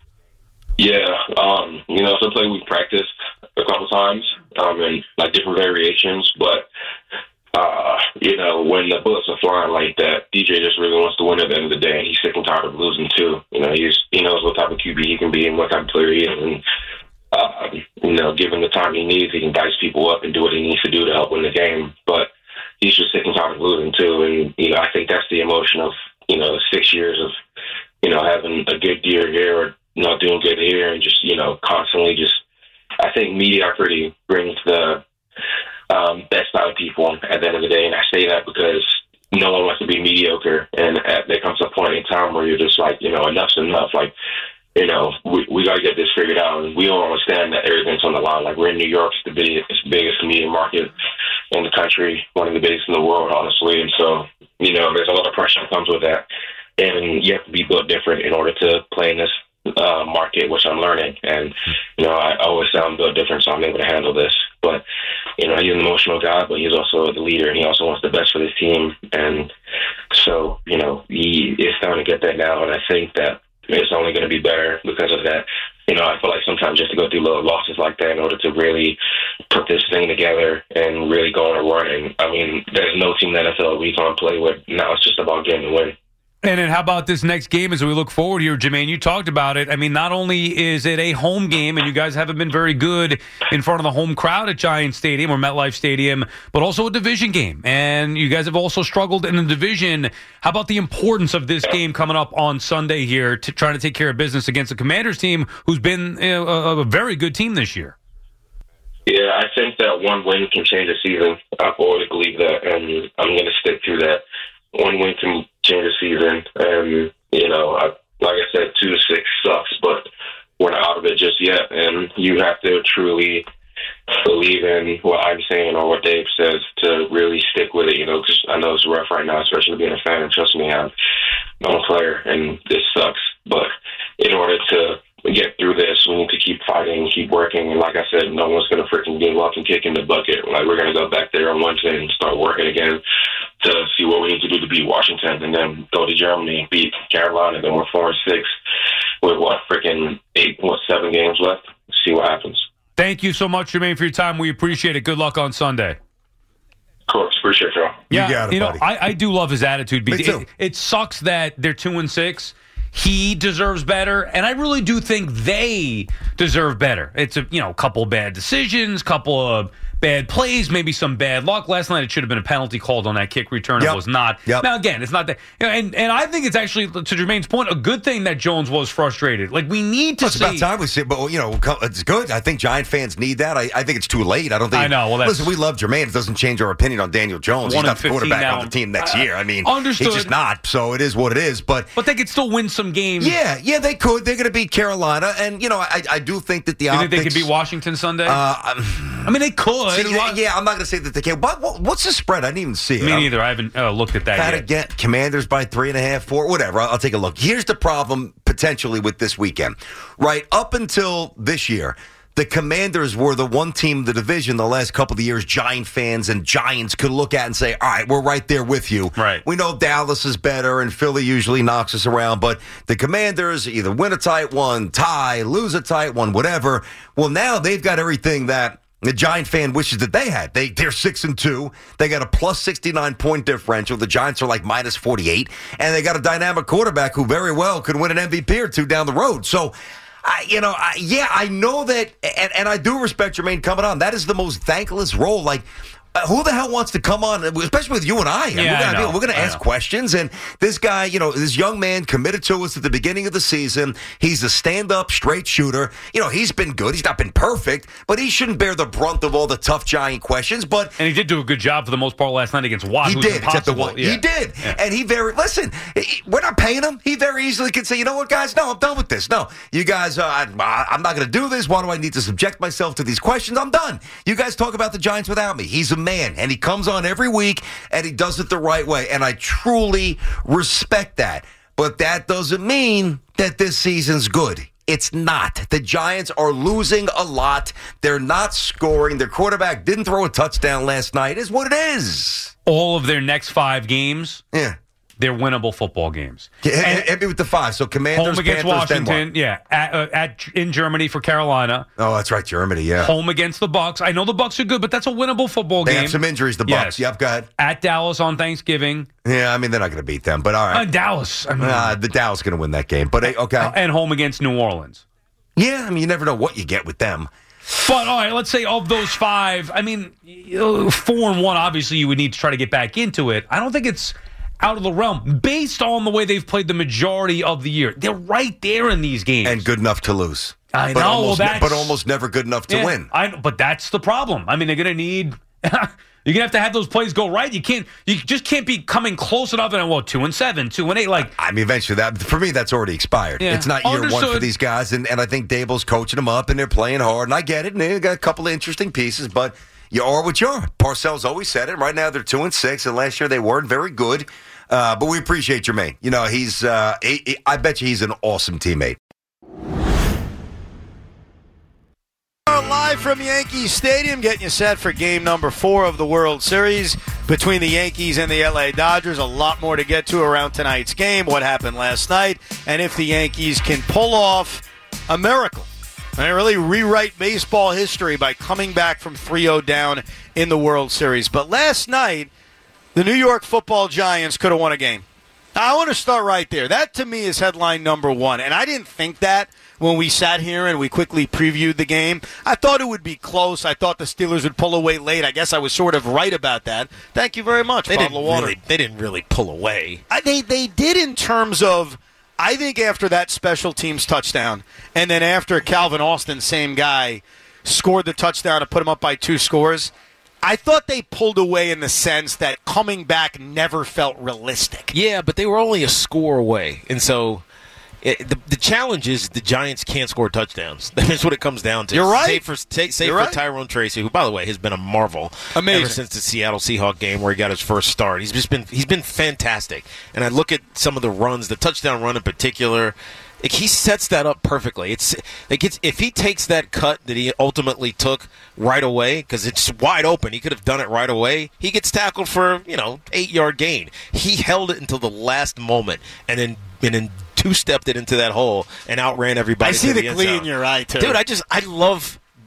S: Yeah, um, you know, it's a play we've practiced a couple times um, in like different variations, but uh, you know, when the bullets are flying like that, D J just really wants to win at the end of the day, and he's sick and tired of losing too. You know, he's he knows what type of Q B he can be and what type of player he is, and uh, you know, given the time he needs, he can dice people up and do what he needs to do to help win the game. But he's just sick and tired of losing too, and you know, I think that's the emotion of you know six years of you know having a good year here or not doing good here, and just you know constantly just. I think mediocrity brings the um, best out of people at the end of the day, and I say that because no one wants to be mediocre, and at, there comes a point in time where you're just like, you know, enough's enough. Like, you know, we we got to get this figured out, and we don't understand that everything's on the line. Like, we're in New York, it's the biggest, it's the biggest media market in the country, one of the biggest in the world, honestly, and so, you know, there's a lot of pressure that comes with that, and you have to be built different in order to play in this Uh, market, which I'm learning, and you know I always sound built different, so I'm able to handle this. But you know he's an emotional guy, but he's also the leader, and he also wants the best for his team. And so you know he is starting to get that now, and I think that it's only going to be better because of that. You know I feel like sometimes just to go through little losses like that in order to really put this thing together and really go on a run. And I mean, there's no team in the N F L we can't play with. Now it's just about getting the win.
R: And then how about this next game as we look forward here, Jermaine? You talked about it. I mean, not only is it a home game, and you guys haven't been very good in front of the home crowd at Giants Stadium or MetLife Stadium, but also a division game. And you guys have also struggled in the division. How about the importance of this game coming up on Sunday here to try to take care of business against the Commanders team, who's been a, a very good team this year?
S: Yeah, I think that one win can change a season. I've always believed that, and I'm going to stick to that. One win can change the season, and you know, I, like I said, two to six sucks, but we're not out of it just yet. And you have to truly believe in what I'm saying or what Dave says to really stick with it. You know, because I know it's rough right now, especially being a fan. And trust me, I'm I'm a player, and this sucks. But in order to get through this, we need to keep fighting, keep working. And like I said, no one's going to freaking give up and kick in the bucket. Like, we're going to go back there on Wednesday and start working again to see what we need to do to beat Washington, and then go to Germany, beat Carolina. Then we're four and six with what, freaking eight, what, seven games left. See what happens.
R: Thank you so much, Jermaine, for your time. We appreciate it. Good luck on Sunday.
S: Of course, appreciate you.
R: Yeah,
T: you got it,
R: you know,
T: buddy.
R: I, I do love his attitude.
T: Me too.
R: It, it sucks that they're two and six. He deserves better, and I really do think they deserve better. It's a you know couple bad decisions, couple of bad plays, maybe some bad luck. Last night it should have been a penalty called on that kick return.
T: Yep.
R: It was not.
T: Yep.
R: Now, again, it's not that. You know, and, and I think it's actually, to Jermaine's point, a good thing that Jones was frustrated. Like, we need to
T: well, it's
R: see.
T: about time we see, but, you know, it's good. I think Giant fans need that. I, I think it's too late. I don't think.
R: I know. Well, that's,
T: listen, we love Jermaine. It doesn't change our opinion on Daniel Jones. He's not the quarterback
R: now.
T: on the team next
R: Uh,
T: year. I mean,
R: understood.
T: he's just not. So it is what it is. But
R: but they could still win some games.
T: Yeah, yeah, they could. They're going to beat Carolina. And, you know, I, I do think that the
R: You
T: optics.
R: think they could beat Washington Sunday?
T: Uh,
R: I mean, they could.
T: See, yeah, I'm not going to say that they can. What, what, what's the spread? I didn't even see it.
R: Me
T: I'm-
R: neither. I haven't uh, looked at that
T: Pat
R: yet.
T: again, Commanders by three and a half, four, whatever. I'll, I'll take a look. Here's the problem potentially with this weekend. Right up until this year, the Commanders were the one team in the division the last couple of years Giant fans and Giants could look at and say, all right, we're right there with you.
R: Right.
T: We know Dallas is better and Philly usually knocks us around, but the Commanders either win a tight one, tie, lose a tight one, whatever. Well, now they've got everything that the Giant fan wishes that they had. They, they're six and two. They got a plus sixty-nine point differential. The Giants are like minus forty-eight. And they got a dynamic quarterback who very well could win an M V P or two down the road. So, I, you know, I, yeah, I know that, and, and I do respect Jermaine coming on. That is the most thankless role. Like, Uh, who the hell wants to come on, especially with you and I?
R: Yeah,
T: we're
R: I
T: gonna,
R: know.
T: we're going to
R: I
T: ask
R: know.
T: questions. And this guy, you know, this young man committed to us at the beginning of the season. He's a stand-up, straight shooter. You know, he's been good. He's not been perfect, but he shouldn't bear the brunt of all the tough Giant questions. But
R: And he did do a good job for the most part last night against Watt.
T: he
R: who's
T: did, except the
R: impossible.
T: one.
R: Yeah.
T: He did.
R: Yeah.
T: And he very, listen, he- we're not paying him. He very easily could say, you know what, guys? No, I'm done with this. No, you guys, uh, I, I'm not going to do this. Why do I need to subject myself to these questions? I'm done. You guys talk about the Giants without me. He's a man, and he comes on every week, and he does it the right way. And I truly respect that. But that doesn't mean that this season's good. It's not. The Giants are losing a lot. They're not scoring. Their quarterback didn't throw a touchdown last night. Is what it is.
R: All of their next five games,
T: yeah,
R: they're winnable football games.
T: Yeah, hit, hit me with the five. So Commanders,
R: Home against
T: Panthers, then
R: Washington,
T: what?
R: yeah. At, uh, at in Germany for Carolina.
T: Oh, that's right, Germany. Yeah.
R: Home against the Bucks. I know the Bucks are good, but that's a winnable football
T: They
R: game.
T: have some injuries. The Bucks.
R: Yes.
T: Yep, go ahead.
R: At Dallas on Thanksgiving.
T: Yeah, I mean they're not going to beat them, but all right.
R: Uh, Dallas. I mean,
T: uh, the Dallas going to win that game, but hey, okay.
R: uh, and home against New Orleans.
T: Yeah, I mean you never know what you get with them.
R: But all right, let's say of those five, I mean, you know, four and one. Obviously, you would need to try to get back into it. I don't think it's out of the realm based on the way they've played the majority of the year. They're right there in these games
T: And good enough to lose.
R: I
T: but
R: know,
T: almost,
R: well,
T: ne-
R: that's-
T: but almost never good enough to
R: Yeah,
T: win.
R: I, but that's the problem. I mean, they're going to need. You're gonna have to have those plays go right. You can't. You just can't be coming close enough. And well, two and seven, two and eight. Like
T: I mean, eventually that for me that's already expired.
R: Yeah.
T: It's not year one for
R: Understood.
T: these guys, and, and I think Dable's coaching them up, and they're playing hard, and I get it. And they got a couple of interesting pieces, but you are what you are. Parcells always said it. Right now they're two and six, and last year they weren't very good. Uh, but we appreciate Jermaine. You know, he's. Uh, he, he- I bet you he's an awesome teammate.
U: Live from Yankee Stadium, getting you set for game number four of the World Series between the Yankees and the L A Dodgers. A lot more to get to around tonight's game, what happened last night, and if the Yankees can pull off a miracle and really rewrite baseball history by coming back from three oh down in the World Series. But last night, the New York Football Giants could have won a game. I want to start right there. That, to me, is headline number one. And I didn't think that when we sat here and we quickly previewed the game. I thought it would be close. I thought the Steelers would pull away late. I guess I was sort of right about that. Thank you very much,
V: They
U: bottle
V: didn't
U: of water.
V: really. They didn't really pull away.
U: I, they they did in terms of, I think after that special teams touchdown, and then after Calvin Austin, same guy, scored the touchdown to put him up by two scores, I thought they pulled away in the sense that coming back never felt realistic.
V: Yeah, but they were only a score away, and so it, the the challenge is the Giants can't score touchdowns. That's what it comes down to.
U: You're right.
V: Save for, save, save
U: You're
V: for
U: right.
V: Tyrone Tracy, who, by the way, has been a marvel
U: Amazing.
V: ever since the Seattle Seahawks game where he got his first start. He's just been he's been fantastic. And I look at some of the runs, the touchdown run in particular. Like, he sets that up perfectly. It's like it's, if he takes that cut that he ultimately took right away, because it's wide open, he could have done it right away. He gets tackled for you know eight yard gain. He held it until the last moment, and then and then two stepped it into that hole and outran everybody.
U: I see
V: to
U: the
V: the end
U: glee
V: zone.
U: in your eye, too.
V: Dude, I just I love good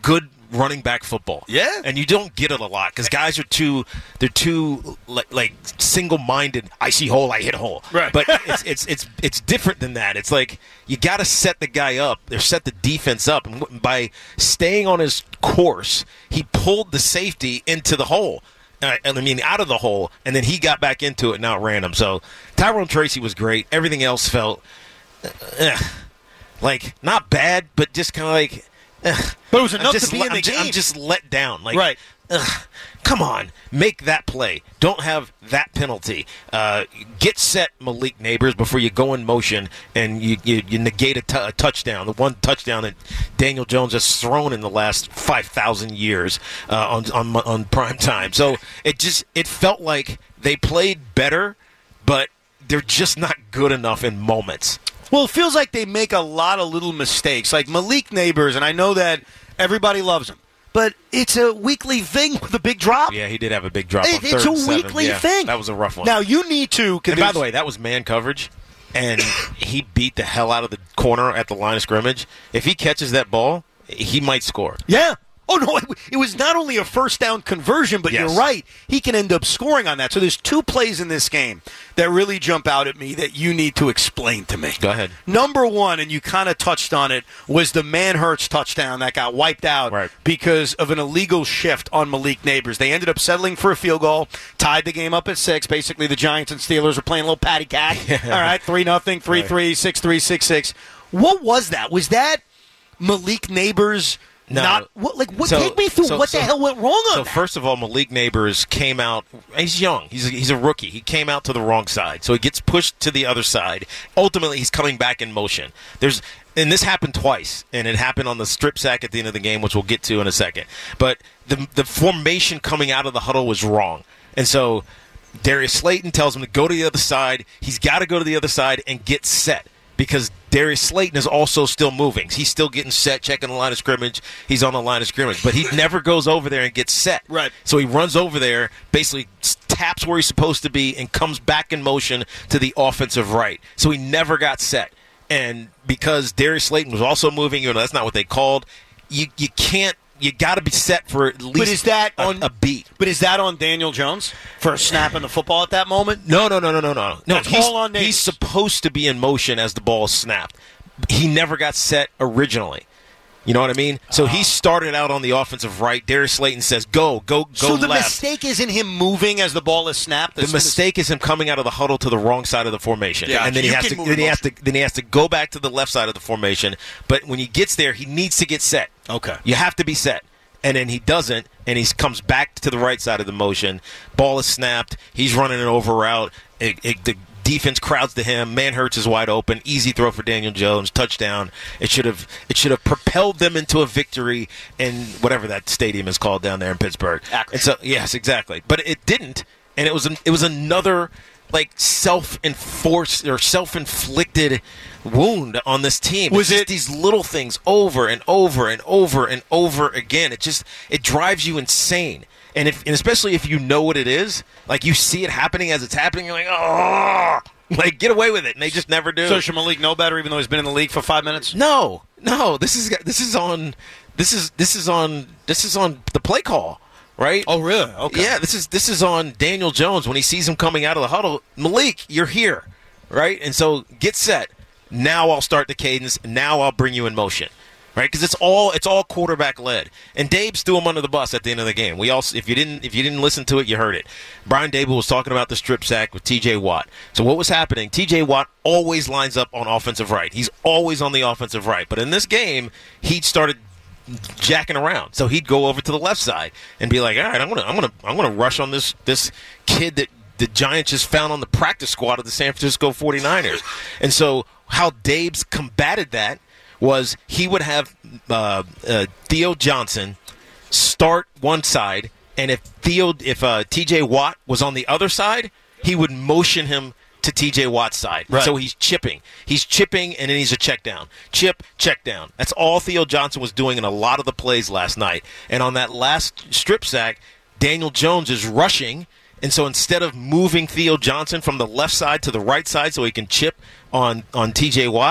V: running back football.
U: Yeah.
V: And you don't get it a lot because guys are too they're too like, like single-minded. I see hole, I hit hole.
U: Right.
V: But it's it's it's it's different than that. It's like you got to set the guy up or set the defense up, and by staying on his course, he pulled the safety into the hole. Uh, I mean, out of the hole, and then he got back into it and outran him. So Tyrone Tracy was great. Everything else felt uh, eh, like not bad, but just kind of like. Ugh.
U: But it was enough
V: I'm just,
U: to be in the
V: I'm ju-
U: game.
V: I'm just let down. Like,
U: Right.
V: ugh, come on, make that play. Don't have that penalty. Uh, get set, Malik Neighbors, before you go in motion and you, you, you negate a, t- a touchdown. The one touchdown that Daniel Jones has thrown in the last five thousand years uh, on, on on prime time. So it just it felt like they played better, but they're just not good enough in moments.
U: Well, it feels like they make a lot of little mistakes. Like Malik Neighbors, and I know that everybody loves him, but it's a weekly thing with a big drop.
V: Yeah, he did have a big drop.
U: It-
V: on
U: it's
V: third
U: a
V: and seven.
U: weekly
V: Yeah,
U: thing.
V: That was a rough one.
U: Now, you need to...
V: And by the way, that was man coverage, and he beat the hell out of the corner at the line of scrimmage. If he catches that ball, he might score.
U: Yeah. Oh, no, it, it was not only a first down conversion, but
V: Yes.
U: you're right. He can end up scoring on that. So there's two plays in this game that really jump out at me that you need to explain to me.
V: Go ahead.
U: Number one, and you kind of touched on it, was the Manhurts touchdown that got wiped out because of an illegal shift on Malik Neighbors. They ended up settling for a field goal, tied the game up at six. Basically, the Giants and Steelers were playing a little patty cat. All right, three nothing, three three, six three, six six. What was that? Was that Malik Neighbors?
V: No.
U: Not what, like what?
V: So-
U: take me through
V: so-
U: what
V: so-
U: the hell went wrong on
V: So
U: that?
V: first of all, Malik Neighbors came out. He's young. He's a, he's a rookie. He came out to the wrong side, so he gets pushed to the other side. Ultimately, he's coming back in motion. There's and this happened twice, and it happened on the strip sack at the end of the game, which we'll get to in a second. But the the formation coming out of the huddle was wrong, and so Darius Slayton tells him to go to the other side. He's got to go to the other side and get set, because Darius Slayton is also still moving. He's still getting set, checking the line of scrimmage. He's on the line of scrimmage. But he never goes over there and gets set.
U: Right.
V: So he runs over there, basically taps where he's supposed to be, and comes back in motion to the offensive right. So he never got set. And because Darius Slayton was also moving, you know, that's not what they called, you, you can't, you got to be set for at least
U: But is that
V: a,
U: on
V: a beat.
U: But is that on Daniel Jones for snapping the football at that moment?
V: No, no, no, no, no, no. No,
U: That's
V: he's,
U: all on Nate.
V: he's supposed to be in motion as the ball is snapped. He never got set originally. You know what I mean? So he started out on the offensive right. Darius Slayton says, go, go, go
U: So the
V: left.
U: mistake isn't him moving as the ball is snapped.
V: The mistake is him coming out of the huddle to the wrong side of the formation,
U: Yeah,
V: and then he
U: you
V: has
U: can
V: to
U: move
V: then he
U: in
V: has to then he has to go back to the left side of the formation. But when he gets there, he needs to get set.
U: Okay,
V: you have to be set, and then he doesn't, and he comes back to the right side of the motion. Ball is snapped. He's running an over route. It, it, the defense crowds to him. Manhurts is wide open. Easy throw for Daniel Jones. Touchdown. It should have it should have propelled them into a victory in whatever that stadium is called down there in Pittsburgh. And so yes, exactly. But it didn't, and it was an, it was another like self-enforced or self-inflicted wound on this team.
U: Was
V: It's just
U: it-
V: these little things over and over and over and over again? It just it drives you insane. And if and especially if you know what it is, like you see it happening as it's happening, you're like, oh, like get away with it, and they just never do.
U: So should Malik know better, even though he's been in the league for five minutes?
V: No, no. This is this is on this is this is on this is on the play call, right?
U: Oh, really? Okay.
V: Yeah, this is this is on Daniel Jones when he sees him coming out of the huddle. Malik, you're here, right? And so get set. Now I'll start the cadence. Now I'll bring you in motion. Right, because it's all it's all quarterback led, and Daboll threw him under the bus at the end of the game. We all, if you didn't if you didn't listen to it, you heard it. Brian Daboll was talking about the strip sack with T J Watt. So what was happening? T J Watt always lines up on offensive right. He's always on the offensive right, but in this game, he started jacking around. So he'd go over to the left side and be like, "All right, I'm gonna I'm gonna I'm gonna rush on this this kid that the Giants just found on the practice squad of the San Francisco forty-niners." And so how Daboll combated that was he would have uh, uh, Theo Johnson start one side, and if Theo, if uh, T J Watt was on the other side, he would motion him to T J Watt's side.
U: Right.
V: So he's chipping. He's chipping, and then he's a check down. Chip, check down. That's all Theo Johnson was doing in a lot of the plays last night. And on that last strip sack, Daniel Jones is rushing, and so instead of moving Theo Johnson from the left side to the right side so he can chip on, on T J Watt,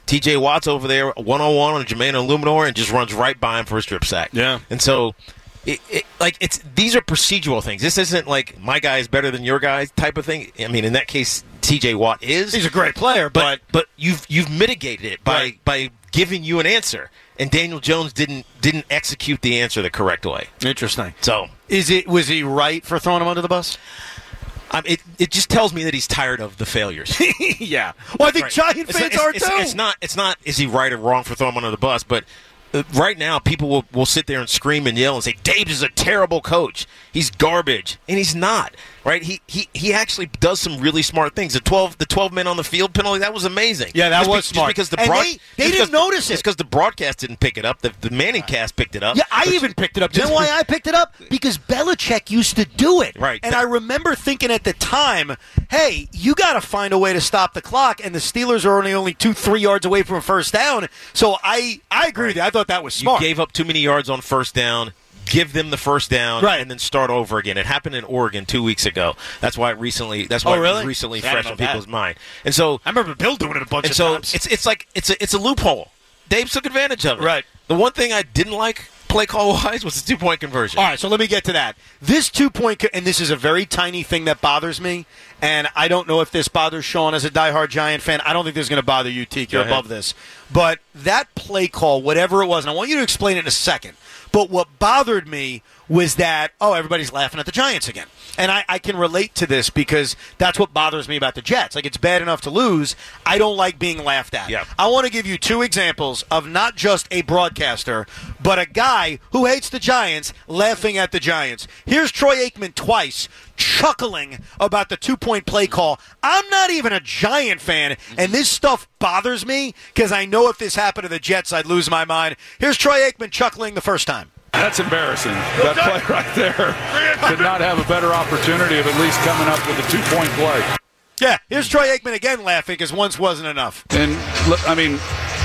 V: T J Watt's over there one-on-one on Jermaine Illuminor and just runs right by him for a strip sack.
U: Yeah.
V: And so, it, it, like, it's these are procedural things. This isn't like my guy is better than your guy type of thing. I mean, in that case, T J Watt is.
U: He's a great player, but
V: but, but you've you've mitigated it by
U: Right.
V: by giving you an answer. And Daniel Jones didn't didn't execute the answer the correct way.
U: Interesting.
V: So,
U: is it was he right for throwing him under the bus?
V: Um, it it just tells me that he's tired of the failures.
U: Yeah. Well, I think
V: Right.
U: Giant
V: It's
U: fans
V: not-
U: are
V: it's,
U: too.
V: it's, it's not. It's not. Is he right or wrong for throwing him under the bus? But uh, right now, people will, will sit there and scream and yell and say, "Dave is a terrible coach. He's garbage," and he's not. Right? He he he actually does some really smart things. The twelve the twelve men on the field penalty, that was amazing.
U: Yeah, that
V: Just
U: was
V: be-
U: smart.
V: Just because the
U: And
V: broad-
U: they-
V: just
U: they didn't
V: because-
U: notice it.
V: Just because the broadcast didn't pick it up. The, the Manning cast picked it up.
U: Yeah, I even picked it up. Do you know why I picked it up? Because Belichick used to do it.
V: Right.
U: And I remember thinking at the time, hey, you got to find a way to stop the clock, and the Steelers are only only two, three yards away from a first down. So I, I agree with you. I thought that was smart.
V: You gave up too many yards on first down. Give them the first down,
U: Right.
V: and then start over again. It happened in Oregon two weeks ago. That's why it recently. That's why
U: Oh, really?
V: it was recently
U: I didn't
V: fresh
U: know
V: in
U: that.
V: people's mind. And so
U: I remember Bill doing it a bunch
V: and
U: of
V: so
U: times.
V: it's it's like it's a it's a loophole. Dave took advantage of it.
U: Right.
V: The one thing I didn't like play call wise was the two point conversion.
U: All right, so let me get to that. This two-point, co- and this is a very tiny thing that bothers me, and I don't know if this bothers Sean as a diehard Giant fan. I don't think this is going to bother you, Teak. You're
V: Go ahead.
U: above this. But that play call, whatever it was, and I want you to explain it in a second, but what bothered me was that, oh, everybody's laughing at the Giants again. And I, I can relate to this because that's what bothers me about the Jets. Like, it's bad enough to lose. I don't like being laughed at.
V: Yeah.
U: I want to give you two examples of not just a broadcaster, but a guy who hates the Giants laughing at the Giants. Here's Troy Aikman twice chuckling about the two-point play call. I'm not even a Giant fan, and this stuff bothers me because I know if this happened to the Jets, I'd lose my mind. Here's Troy Aikman chuckling the first time.
G: That's embarrassing. That play right there could not have a better opportunity of at least coming up with a two-point play.
U: Yeah, here's Troy Aikman again laughing because once wasn't enough.
G: And, look, I mean,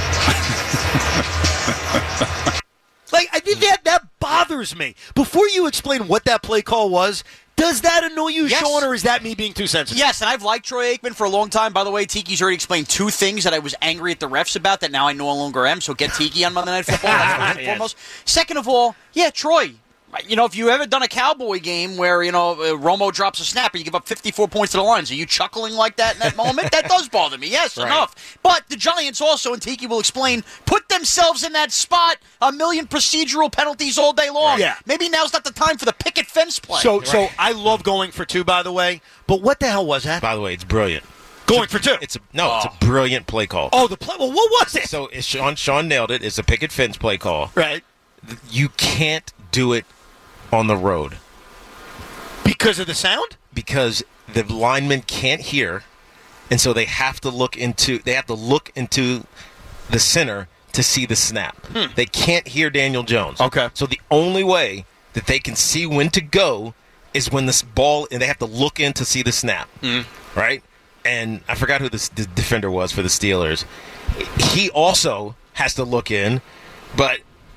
U: Like, I think that, that bothers me. Before you explain what that play call was, does that annoy you,
I: Yes.
U: Sean, or is that me being too sensitive?
I: Yes, and I've liked Troy Aikman for a long time. By the way, Tiki's already explained two things that I was angry at the refs about that now I no longer am, so get Tiki on Monday Night Football. That's first and foremost. Second of all, yeah, Troy. You know, if you ever done a Cowboy game where, you know, uh, Romo drops a snap and you give up fifty-four points to the Lions, are you chuckling like that in that moment? That does bother me, yes,
V: Right.
I: enough. But the Giants also, and Tiki will explain, put themselves in that spot, a million procedural penalties all day long.
U: Yeah.
I: Maybe now's not the time for the picket fence play.
U: So, so I love going for two, by the way, but what the hell was that?
V: By the way, it's brilliant.
U: Going for two?
V: It's a, no, it's a brilliant play call.
U: Oh, the play. Well, what was it?
V: So it's Sean Sean nailed it. It's a picket fence play call.
U: Right.
V: You can't do it on the road
U: Because of the sound?
V: because the linemen can't hear, and so they have to look into they have to look into the center to see the snap.
U: Hmm.
V: They can't hear Daniel Jones.
U: Okay.
V: So the only way that they can see when to go is when this ball, and they have to look in to see the snap.
U: Hmm.
V: Right? And I forgot who this, the defender was for the Steelers. He also has to look in, but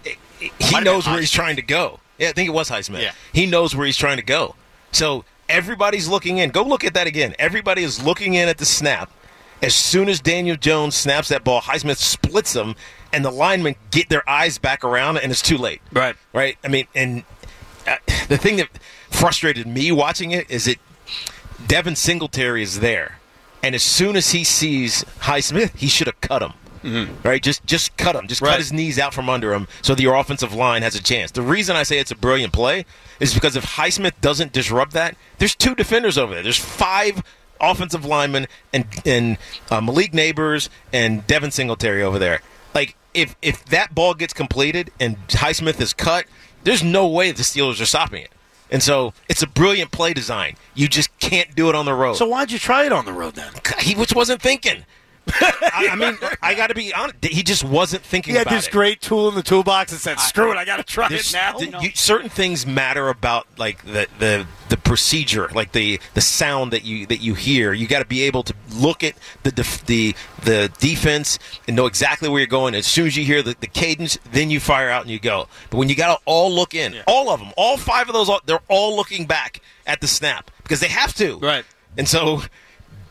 V: he knows where he's trying to go. Yeah, I think it was Highsmith.
I: Yeah.
V: He knows where he's trying to go. So everybody's looking in. Go look at that again. Everybody is looking in at the snap. As soon as Daniel Jones snaps that ball, Highsmith splits them, and the linemen get their eyes back around, and it's too late.
U: Right.
V: Right? I mean, and uh, the thing that frustrated me watching it is that Devin Singletary is there. And as soon as he sees Highsmith, he should have cut him. Mm-hmm. Right? Just just cut him. Just
U: Right.
V: cut his knees out from under him so that your offensive line has a chance. The reason I say it's a brilliant play is because if Highsmith doesn't disrupt that, there's two defenders over there. There's five offensive linemen and and uh, Malik Neighbors and Devin Singletary over there. Like, if if that ball gets completed and Highsmith is cut, there's no way the Steelers are stopping it. And so it's a brilliant play design. You just can't do it on the road.
U: So why'd you try it on the road then?
V: He just wasn't thinking. I, I mean, I got to be honest. He just wasn't thinking
U: He had
V: about
U: this
V: it.
U: great tool in the toolbox and said, screw it, I got to try it
V: There's-
U: now.
V: th- you- certain things matter about like the, the the procedure, like the the sound that you that you hear. You got to be able to look at the def- the the defense and know exactly where you're going. As soon as you hear the, the cadence, then you fire out and you go. But when you got to all look in, all of them, all five of those, they're all looking back at the snap because they have to.
U: Right.
V: And so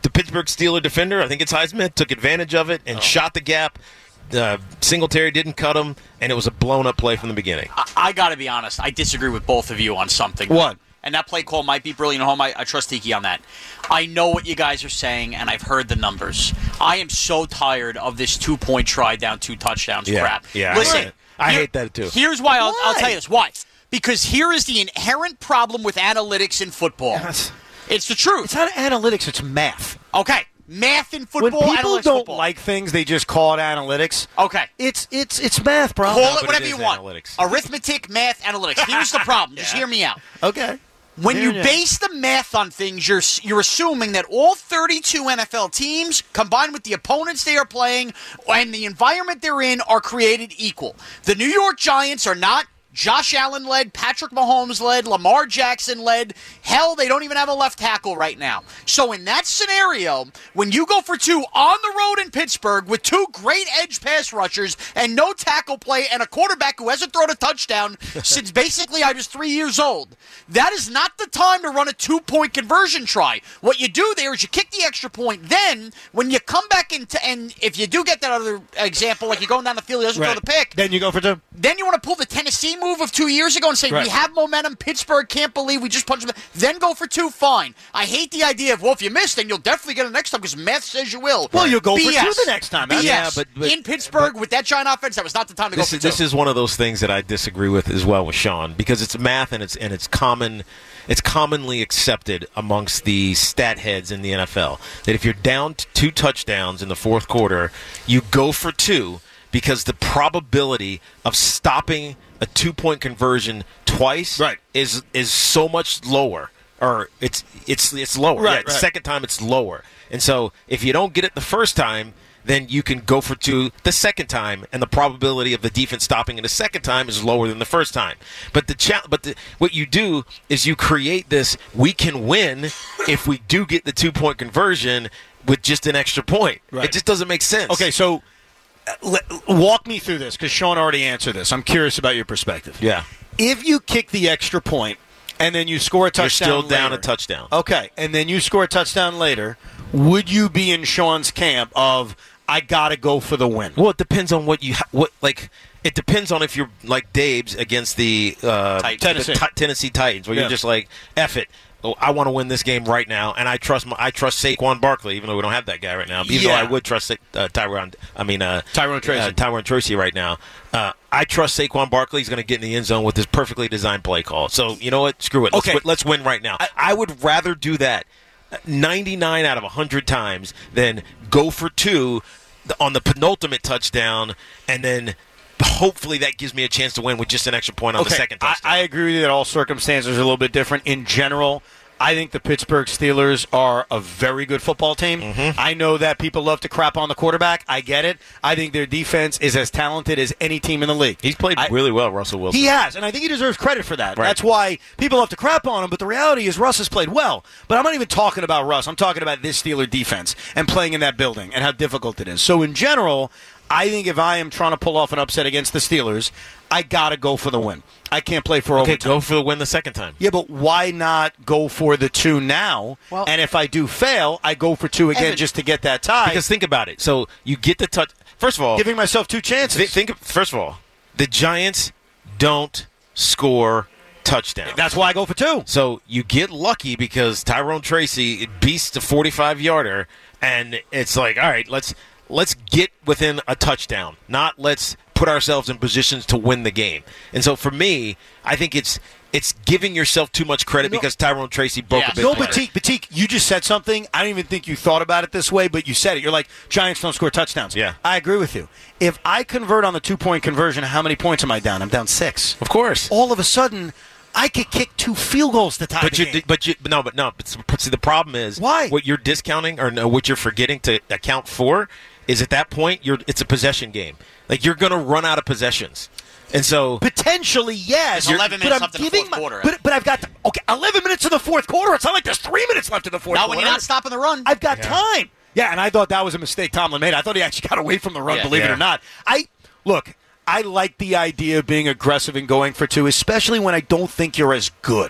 V: the Pittsburgh Steelers defender, I think it's Highsmith, took advantage of it and oh. shot the gap. Uh, Singletary didn't cut him, and it was a blown-up play from the beginning.
I: I, I got to be honest. I disagree with both of you on something.
V: What?
I: And that play call might be brilliant at home. I, I trust Tiki on that. I know what you guys are saying, and I've heard the numbers. I am so tired of this two-point try down two touchdowns
V: yeah,
I: crap.
V: Yeah,
I: Listen,
V: I
I: here,
V: hate that too.
I: Here's why I'll,
V: why
I: I'll tell you this. Why? Because here is the inherent problem with analytics in football.
U: Yes.
I: It's the truth.
U: It's not analytics, it's math.
I: Okay. Math in football,
U: when people don't
I: football.
U: like things, they just call it analytics.
I: Okay.
U: It's it's it's math, bro.
I: Call
U: no,
I: it whatever
U: it
I: you want.
U: Analytics.
I: Arithmetic, math, analytics. Here's the problem. Just
U: yeah.
I: hear me out.
U: Okay.
I: When
U: Here
I: you base the math on things, you're you're assuming that all thirty-two N F L teams, combined with the opponents they are playing and the environment they're in, are created equal. The New York Giants are not Josh Allen led, Patrick Mahomes led, Lamar Jackson led. Hell, they don't even have a left tackle right now. So in that scenario, when you go for two on the road in Pittsburgh with two great edge pass rushers and no tackle play and a quarterback who hasn't thrown a touchdown since basically I was three years old, that is not the time to run a two-point conversion try. What you do there is you kick the extra point. Then, when you come back into, and if you do get that other example, like you're going down the field, he doesn't
U: right.
I: throw the pick.
U: Then you go for two.
I: Then you want to pull the Tennessee move of two years ago and say,
U: right.
I: we have momentum, Pittsburgh can't believe we just punched them. Then go for two, fine. I hate the idea of, well, if you miss, then you'll definitely get it next time because math says you will.
U: Well, you'll go
I: B S.
U: for two the next time.
I: B S.
V: Yeah, but, but
I: in Pittsburgh but, with that giant offense, that was not the time to
V: this
I: go for
V: is,
I: two.
V: This is one of those things that I disagree with as well with Sean because it's math and it's and it's common. It's commonly accepted amongst the stat heads in the N F L that if you're down to two touchdowns in the fourth quarter, you go for two because the probability of stopping a two-point conversion twice
U: right.
V: is is so much lower, or it's it's it's lower.
U: Right,
V: yeah, the
U: right.
V: second time it's lower, and so if you don't get it the first time, then you can go for two the second time, and the probability of the defense stopping it the second time is lower than the first time. But the cha- but the, what you do is you create this: we can win if we do get the two-point conversion with just an extra point.
U: Right.
V: It just doesn't make sense.
U: Okay, so uh, walk me through this because Sean already answered this. I'm curious about your perspective.
V: Yeah.
U: If you kick the extra point and then you score a touchdown,
V: you're still down
U: later,
V: a touchdown.
U: Okay, and then you score a touchdown later, would you be in Sean's camp of I gotta go for the win?
V: Well, it depends on what you what like. It depends on if you're like Dave's against the, uh,
U: Tennessee.
V: the t- Tennessee Titans, where
U: yeah.
V: you're just like, F it. Oh, I want to win this game right now, and I trust my, I trust Saquon Barkley, even though we don't have that guy right now. Even
U: yeah.
V: though I would trust uh, Tyron, I mean uh,
U: Tyrone Tracy,
V: uh, Tyrone Tracy right now. Uh, I trust Saquon Barkley. He's going to get in the end zone with this perfectly designed play call. So you know what? Screw it. Let's,
U: okay.
V: win, let's win right now. I, I would rather do that ninety-nine out of one hundred times than go for two on the penultimate touchdown and then hopefully that gives me a chance to win with just an extra point on
U: okay.
V: the second touchdown.
U: I, I agree with you that all circumstances are a little bit different. In general, I think the Pittsburgh Steelers are a very good football team.
V: Mm-hmm.
U: I know that people love to crap on the quarterback. I get it. I think their defense is as talented as any team in the league.
V: He's played
U: I,
V: really well, Russell Wilson.
U: He has, and I think he deserves credit for that.
V: Right.
U: That's why people love to crap on him, but the reality is Russ has played well. But I'm not even talking about Russ. I'm talking about this Steeler defense and playing in that building and how difficult it is. So in general, I think if I am trying to pull off an upset against the Steelers, I got to go for the win. I can't play for
V: okay,
U: overtime.
V: go for the win the second time.
U: Yeah, but why not go for the two now?
V: Well,
U: and if I do fail, I go for two again
V: Evan,
U: just to get that tie.
V: Because think about it. So you get the touch. First of all,
U: giving myself two chances.
V: Th- think. First of all, the Giants don't score touchdowns.
U: That's why I go for two.
V: So you get lucky because Tyrone Tracy beats a forty-five yarder, and it's like, all right, let's let's get within a touchdown, not let's put ourselves in positions to win the game. And so for me, I think it's it's giving yourself too much credit no, because Tyrone Tracy broke
U: yeah.
V: a big
U: No,
V: player.
U: Batik, Batik, you just said something. I don't even think you thought about it this way, but you said it. You're like, Giants don't score touchdowns.
V: Yeah.
U: I agree with you. If I convert on the two-point conversion, how many points am I down? I'm down six.
V: Of course.
U: All of a sudden, I could kick two field goals to tie
V: but
U: the
V: you,
U: game.
V: But you, no, but no. But see, the problem is
U: why
V: what you're discounting or no, what you're forgetting to account for is at that point you're it's a possession game. Like you're going to run out of possessions, and so
U: potentially yes.
I: There's eleven minutes
U: but I'm
I: left in the
U: giving
I: fourth
U: my,
I: quarter.
U: But, but I've got okay, eleven minutes in the fourth quarter. It's not like there's three minutes left in the fourth
I: Not
U: quarter.
I: when you're not stopping the run.
U: I've got
V: Yeah.
U: time. Yeah, and I thought that was a mistake Tomlin made. I thought he actually got away from the run.
I: Yeah.
U: believe
V: Yeah.
U: it or not, I look. I like the idea of being aggressive and going for two, especially when I don't think you're as good.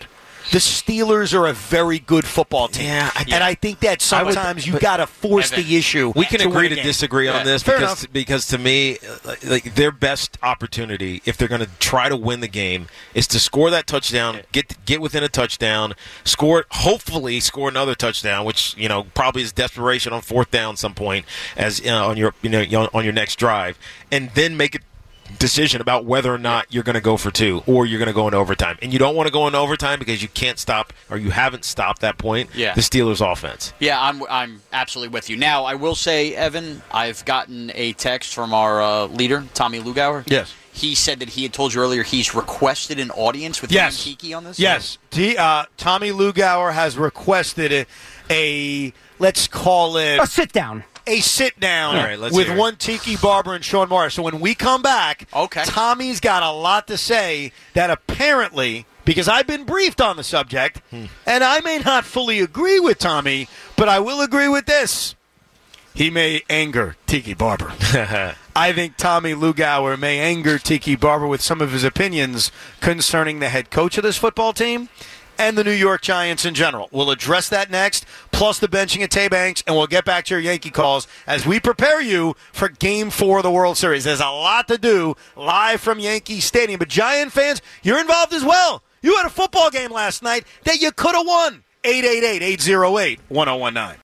U: The Steelers are a very good football team.
V: Yeah, I,
U: and I think that sometimes you got to force
V: Evan,
U: the issue.
V: We can
U: to
V: agree
U: win
V: to
U: a game.
V: disagree on
U: Yeah,
V: this
U: fair
V: because
U: enough.
V: because to me, uh, like their best opportunity, if they're going to try to win the game, is to score that touchdown, get get within a touchdown, score, hopefully score another touchdown, which you know probably is desperation on fourth down some point as uh, on your you know on your next drive, and then make it. Decision about whether or not you're going to go for two or you're going to go in overtime. And you don't want to go in overtime because you can't stop or you haven't stopped that point,
I: Yeah.
V: the Steelers offense.
I: Yeah, I'm I'm absolutely with you. Now, I will say, Evan, I've gotten a text from our uh, leader, Tommy Lugauer.
U: Yes.
I: He said that he had told you earlier he's requested an audience with
U: Yes.
I: you and Kiki on this?
U: Yes. T, uh, Tommy Lugauer has requested a, a, let's call it...
B: A sit-down.
U: A sit-down
V: All right, let's
U: with
V: hear it.
U: one Tiki Barber and Sean Morris. So when we come back,
I: okay.
U: Tommy's got a lot to say that apparently, because I've been briefed on the subject,
V: Hmm.
U: and I may not fully agree with Tommy, but I will agree with this. He may anger Tiki Barber. I think Tommy Lugauer may anger Tiki Barber with some of his opinions concerning the head coach of this football team and the New York Giants in general. We'll address that next, plus the benching of Tay Banks, and we'll get back to your Yankee calls as we prepare you for Game four of the World Series. There's a lot to do live from Yankee Stadium. But Giant fans, you're involved as well. You had a football game last night that you could have won. eight eight eight, eight oh eight, one oh one nine.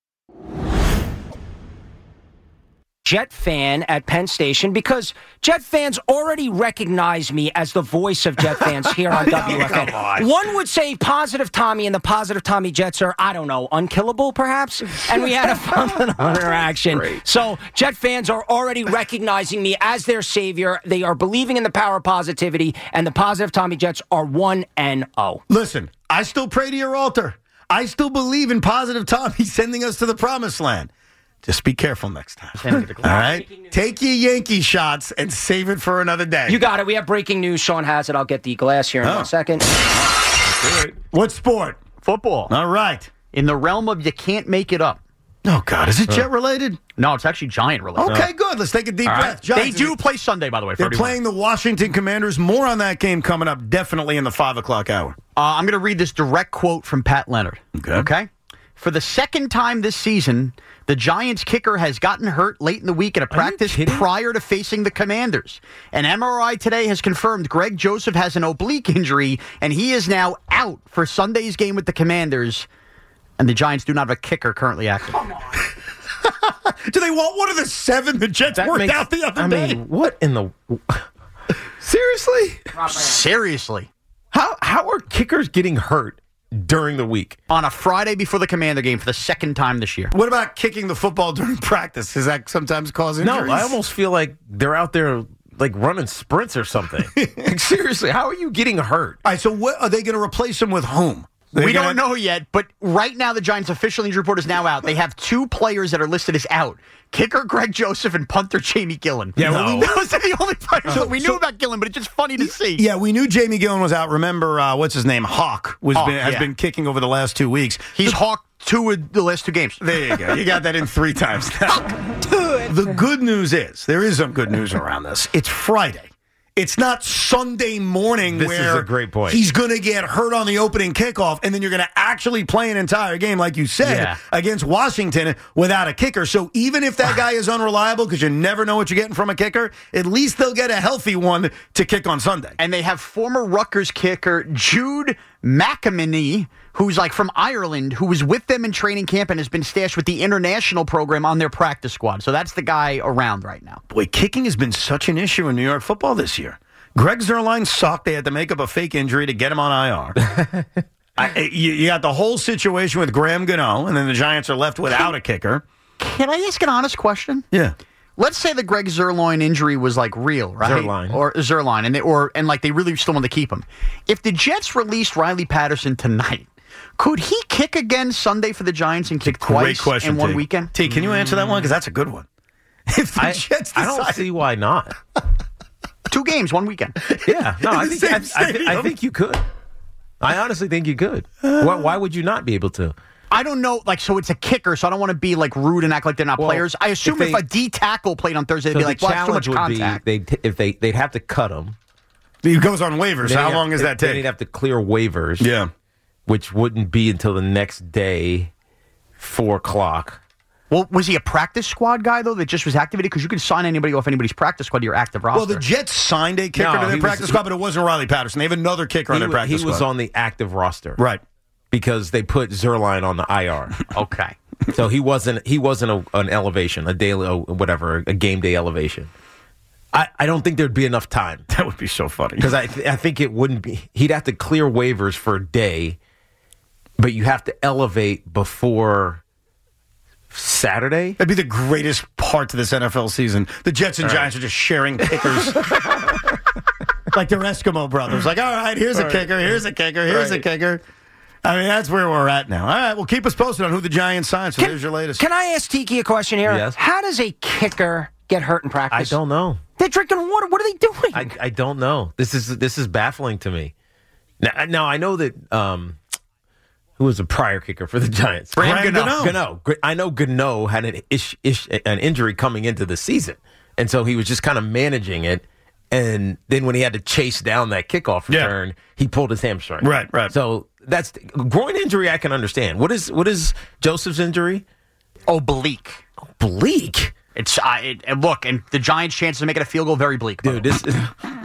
B: Jet fan at Penn Station because Jet fans already recognize me as the voice of Jet fans here on W F N.
U: on.
B: One would say Positive Tommy and the Positive Tommy Jets are, I don't know, unkillable perhaps? And we had a fun little interaction. So Jet fans are already recognizing me as their savior. They are believing in the power of positivity, and the Positive Tommy Jets are one and oh.
F: Listen, I still pray to your altar. I still believe in Positive Tommy sending us to the promised land. Just be careful next time. All right? Take your Yankee shots and save it for another day.
B: You got it. We have breaking news. Sean has it. I'll get the glass here in
F: Oh.
B: one second.
F: What sport?
W: Football.
F: All right.
W: In the realm of you can't make it up.
F: Oh, God. Is it Jet related?
W: No, it's actually Giant related.
F: Okay, good. Let's take a deep
W: All right.
F: breath. Giants,
W: They do play Sunday, by the way.
F: They're
W: thirty-one.
F: playing the Washington Commanders. More on that game coming up, definitely in the five o'clock hour.
W: Uh, I'm going to read this direct quote from Pat Leonard.
F: Okay.
W: Okay. For the second time this season, the Giants kicker has gotten hurt late in the week at a practice prior to facing the Commanders. An M R I today has confirmed Greg Joseph has an oblique injury, and he is now out for Sunday's game with the Commanders. And the Giants do not have a kicker currently active.
F: Do they want one of the seven the Jets
X: That
F: worked
X: makes-
F: out the other
X: I
F: day?
X: mean, what in the... Seriously?
W: Seriously.
X: How how are kickers getting hurt during the week?
W: On a Friday before the Commander game for the second time this year.
F: What about kicking the football during practice? Does that sometimes cause injuries?
X: No, I almost feel like they're out there like running sprints or something. Like, seriously, how are you getting hurt?
F: All right, so what are they going to replace him with whom? They're
W: We
F: gonna-
W: don't know yet, but right now the Giants' official injury report is now out. They have two players that are listed as out. Kicker Greg Joseph and punter Jamie Gillen.
F: Yeah, well, we-
W: Those are the only players
F: So-
W: that we knew
F: so-
W: about Gillen, but it's just funny to see.
F: Yeah, we knew Jamie Gillen was out. Remember, uh, what's his name? Hawk was
W: Hawk,
F: been, has
W: yeah.
F: been kicking over the last two weeks.
W: He's Hawk two of the last two games.
F: There you go. You got that in three times now. The good news is, there is some good news around this. It's Friday. It's not Sunday morning
X: This
F: where
X: is a great point.
F: he's going to get hurt on the opening kickoff, and then you're going to actually play an entire game, like you said,
W: Yeah.
F: against Washington without a kicker. So even if that guy is unreliable, because you never know what you're getting from a kicker, at least they'll get a healthy one to kick on Sunday.
W: And they have former Rutgers kicker Jude McAmany, who's like from Ireland, who was with them in training camp and has been stashed with the international program on their practice squad. So that's the guy around right now.
F: Boy, kicking has been such an issue in New York football this year. Greg Zuerlein sucked. They had to make up a fake injury to get him on I R. I, you, you got the whole situation with Graham Gano, and then the Giants are left without a kicker.
W: Can I ask an honest question?
F: Yeah.
W: Let's say the Greg Zuerlein injury was like real, right?
X: Zuerlein.
W: Or Zuerlein, and they or and like they really still want to keep him. If the Jets released Riley Patterson tonight, could he kick again Sunday for the Giants and kick
F: Great
W: twice
F: question,
W: in one
F: T.
W: weekend?
F: T, can you answer that one? Because that's a good one. If the
X: I,
F: Jets
X: I don't
F: decide-
X: see why not.
W: Two games, one weekend.
X: Yeah, no,
F: In
X: I
F: the
X: think I,
F: same
X: I, thi- I
F: stadium.
X: think you could. I honestly think you could. Why, why would you not be able to?
W: I don't know, like, so it's a kicker, so I don't want to be, like, rude and act like they're not
X: Well,
W: players. I assume
X: if
W: if,
X: they-
W: a D tackle played on Thursday, they'd
X: So
W: be
X: the
W: like, well, that's too much
X: challenge would
W: contact.
X: be they if they they'd have to cut him.
F: He goes on waivers.
X: Then
F: How
X: he'd
F: long
X: have-
F: does that
X: then
F: take?
X: He'd have to clear waivers.
F: Yeah.
V: which wouldn't be until the next day, four o'clock.
W: Well, was he a practice squad guy, though, that just was activated? Because you could sign anybody off anybody's practice squad to your active roster.
F: Well, the Jets signed a kicker
V: No,
F: to their
V: he
F: practice
V: was-
F: squad, but it wasn't Riley Patterson. They have another kicker on
V: He,
F: their
V: wa-
F: practice
V: he
F: squad.
V: was on the active roster.
F: Right.
V: Because they put Zerline on the I R.
W: Okay.
V: So he wasn't he wasn't a, an elevation, a daily, oh, whatever, a game day elevation. I, I don't think there'd be enough time.
F: That would be so funny.
V: Because I, th- I think it wouldn't be. He'd have to clear waivers for a day, but you have to elevate before Saturday.
F: That'd be the greatest part to this N F L season. The Jets and
V: All right.
F: Giants are just sharing kickers. Like they're Eskimo brothers. Like, all right, here's a
V: Right.
F: kicker, here's a kicker, here's a
V: Right.
F: kicker. I mean, that's where we're at now. All right, well, keep us posted on who the Giants signed. So there's your latest.
B: Can I ask Tiki a question here?
V: Yes.
B: How does a kicker get hurt in
V: I
B: practice?
V: don't know.
B: They're drinking water. What are they doing?
V: I, I don't know. This is this is baffling to me. Now, now I know that um, who was a prior kicker for the Giants?
F: Graham Gano.
V: Gano. Gr- I know Gano had an ish, ish an injury coming into the season, and so he was just kind of managing it. And then when he had to chase down that kickoff
F: Yeah.
V: return, he pulled his hamstring.
F: Right, right.
V: So that's groin injury. I can understand. What is what is Joseph's injury?
W: Oblique.
V: Oblique.
W: It's uh, it, and look, and the Giants' chances of making a field goal very bleak.
V: Dude, this is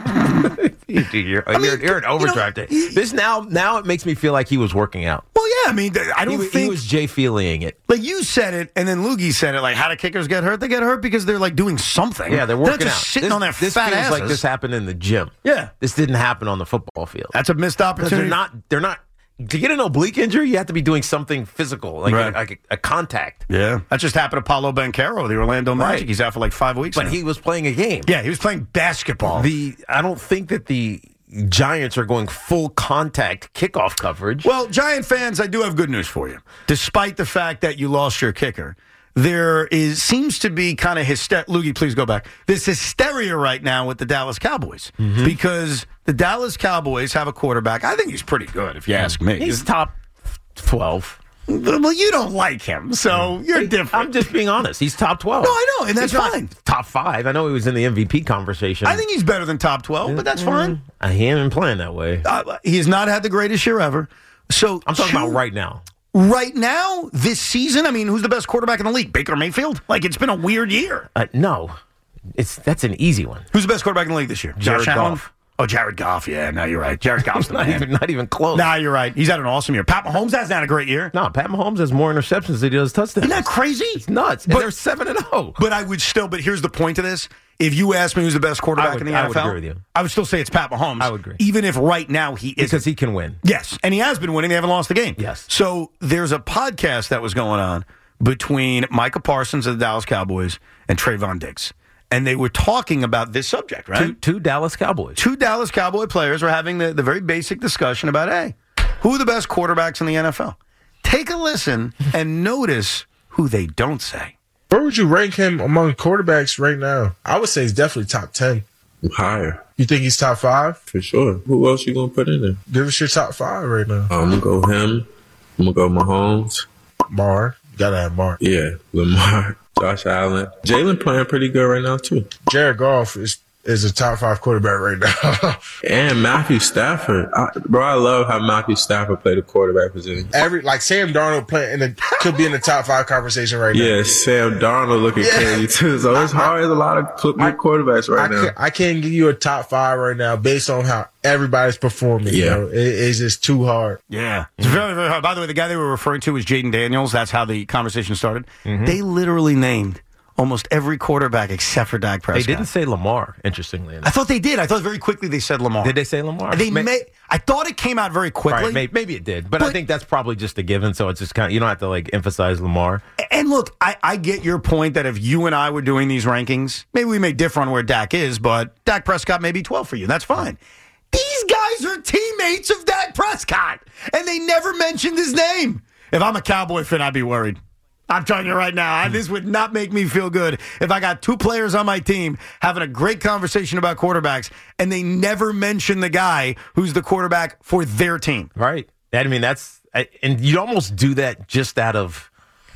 V: Dude, you're, you're, you're an overdrive. there. This now now it makes me feel like he was working out.
F: Well, yeah, I mean, I don't
V: he, was-
F: think
V: he was Jay Feelying it.
F: like you said it, and then Loogie said it. Like, how do kickers get hurt? They get hurt because they're like doing something.
V: Yeah, they're
F: not
V: working
F: just
V: out.
F: sitting
V: this,
F: on their
V: this
F: fat
V: feels
F: asses.
V: like this happened in the gym.
F: Yeah,
V: this didn't happen on the football field.
F: That's a missed
V: Because
F: opportunity.
V: they're not. They're not. To get an oblique injury, you have to be doing something physical, like,
F: Right.
V: a, like a, a contact.
F: Yeah, that just happened to Paulo Banchero, the Orlando Magic.
V: Right.
F: He's out for like five weeks.
V: But
F: now.
V: he was playing a game.
F: yeah, he was playing basketball.
V: The I don't think that the Giants are going full contact kickoff coverage.
F: Well, Giant fans, I do have good news for you. Despite the fact that you lost your kicker, there is seems to be kind of hysteria. Loogie, please go back. There's hysteria right now with the Dallas Cowboys
V: Mm-hmm.
F: because the Dallas Cowboys have a quarterback. I think he's pretty good, if you ask me.
V: He's top twelve.
F: Well, you don't like him, so you're
V: Hey,
F: different.
V: I'm just being honest. He's top twelve.
F: No, I know, and that's
V: He's not
F: fine.
V: Top five. I know he was in the M V P conversation.
F: I think he's better than top twelve, but that's fine.
V: Uh, he ain't been playing that way.
F: Uh, he has not had the greatest year ever. So
V: I'm talking
F: two-
V: about right now.
F: Right now, this season, I mean, who's the best quarterback in the league? Baker Mayfield? Like, it's been a weird year.
V: Uh, no, it's that's an easy one.
F: Who's the best quarterback in the league this year?
V: Jared
F: Josh Allen?
V: Goff.
F: Oh, Jared Goff. Yeah, no, you're right. Jared Goff's the
V: not
F: man.
V: even not even close.
F: Nah, you're right. He's had an awesome year. Pat Mahomes has had a great year.
V: No, Pat Mahomes has more interceptions than he does touchdowns.
F: Isn't that crazy?
V: It's nuts. And
F: But-
V: they're seven and zero.
F: But I would still, but here's the point to this. If you ask me who's the best quarterback
V: I would-
F: in the
V: I
F: N F L,
V: would agree with you.
F: I would still say it's Pat Mahomes.
V: I would agree.
F: Even if right now he is
V: Because he can win.
F: Yes, and he has been winning. They haven't lost the game.
V: Yes.
F: So there's a podcast that was going on between Micah Parsons of the Dallas Cowboys and Trayvon Diggs. And they were talking about this subject, right?
V: Two, two Dallas Cowboys.
F: Two Dallas Cowboy players were having the, the very basic discussion about, hey, who are the best quarterbacks in the N F L? Take a listen and notice who they don't say.
L: Where would you rank him among quarterbacks right now? I would say he's definitely top ten.
M: Higher.
L: You think he's top five?
M: For sure. Who else you gonna put in there?
L: Give us your top five right now.
M: I'm gonna go him. I'm gonna go Mahomes.
L: Mar. You gotta have Mar.
M: Yeah, Lamar. Josh Allen. Jalen playing pretty good right now too.
L: Jared Goff is is a top five quarterback right now.
M: And Matthew Stafford. I, bro, I love how Matthew Stafford played the quarterback position.
L: Every like Sam Darnold playing in the, could be in the top five conversation right now.
M: Yeah, Sam Darnold looking
L: Yeah.
M: crazy too. So it's hard. There's a lot of good quarterbacks right
L: I
M: now.
L: can't, I can't give you a top five right now based on how everybody's performing. You
M: Yeah.
L: know? it, it's just too hard.
F: Yeah. It's very, very hard. By the way, the guy they were referring to was Jaden Daniels. That's how the conversation started. They literally named almost every quarterback except for Dak
V: They
F: Prescott.
V: didn't say Lamar, interestingly enough.
F: I thought they did. I thought very quickly they said Lamar.
V: Did they say Lamar?
F: They
V: May-
F: may. I thought it came out very quickly.
V: Right, maybe, maybe it did, but, I
F: But-
V: think that's probably just a given. So it's just kind of you don't have to like emphasize Lamar.
F: And look, I, I get your point that if you and I were doing these rankings, maybe we may differ on where Dak is, but Dak Prescott may be twelve for you. That's fine. These guys are teammates of Dak Prescott, and they never mentioned his name. If I'm a Cowboy fan, I'd be worried. I'm telling you right now, I, this would not make me feel good if I got two players on my team having a great conversation about quarterbacks, and they never mention the guy who's the quarterback for their team.
V: Right. I mean, that's I, and you'd almost do that just out of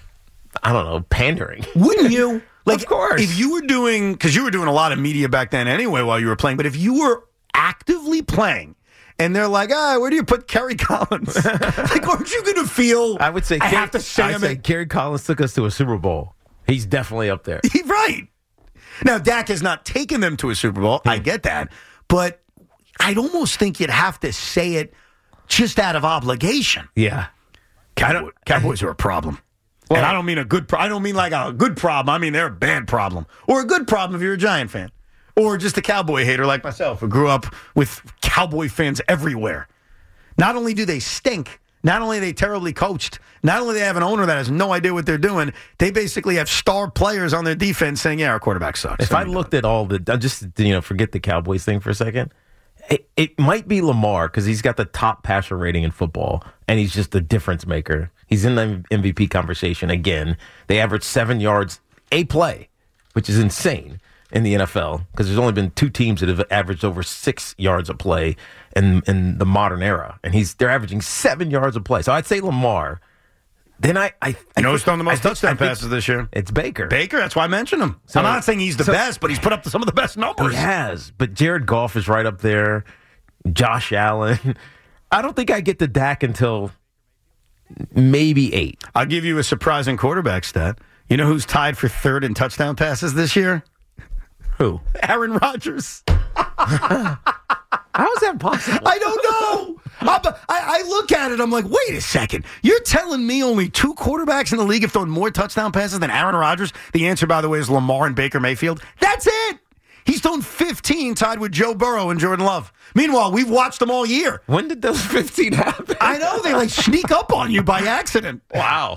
V: I don't know pandering.
F: Wouldn't you? Like,
V: Of course.
F: if you were doing, because you were doing a lot of media back then anyway while you were playing, but if you were actively playing and they're like, ah, where do you put Kerry Collins? Like, aren't you going to feel?
X: I would say
F: I
X: Kerry,
F: have to say
X: I
F: him.
X: say Kerry Collins took us to a Super Bowl. He's definitely up there.
F: Right. Now, Dak has not taken them to a Super Bowl. I get that. But I'd almost think you'd have to say it just out of obligation.
X: Yeah.
F: Cowboy, Cowboys are a problem. Well, and I don't mean a good pro- I don't mean like a good problem. I mean they're a bad problem. Or a good problem if you're a Giant fan. Or just a Cowboy hater like myself who grew up with Cowboy fans everywhere. Not only do they stink, not only are they terribly coached, not only do they have an owner that has no idea what they're doing, they basically have star players on their defense saying, yeah, our quarterback sucks.
X: If I looked at all the, just, you know, forget the Cowboys thing for a second, it, it might be Lamar because he's got the top passer rating in football, and he's just a difference maker. He's in the M V P conversation again. They average seven yards a play, which is insane in the N F L because there's only been two teams that have averaged over six yards a play in in the modern era, and he's they're averaging seven yards a play. So I'd say Lamar. Then I, I, I
F: you know who's throwing the most
X: think,
F: touchdown passes this year?
X: It's Baker.
F: Baker. That's why I mentioned him. So, I'm not saying he's the
X: so,
F: best, but he's put up some of the best numbers.
X: He has, but Jared Goff is right up there. Josh Allen. I don't think I get to Dak until maybe eight.
F: I'll give you a surprising quarterback stat. You know who's tied for third in touchdown passes this year?
X: Who?
F: Aaron Rodgers.
X: How is that possible?
F: I don't know. I, I look at it, I'm like, wait a second. You're telling me only two quarterbacks in the league have thrown more touchdown passes than Aaron Rodgers? The answer, by the way, is Lamar and Baker Mayfield. That's it. He's thrown fifteen, tied with Joe Burrow and Jordan Love. Meanwhile, we've watched them all year.
X: When did those fifteen happen?
F: I know. They like sneak up on you by accident.
X: Wow.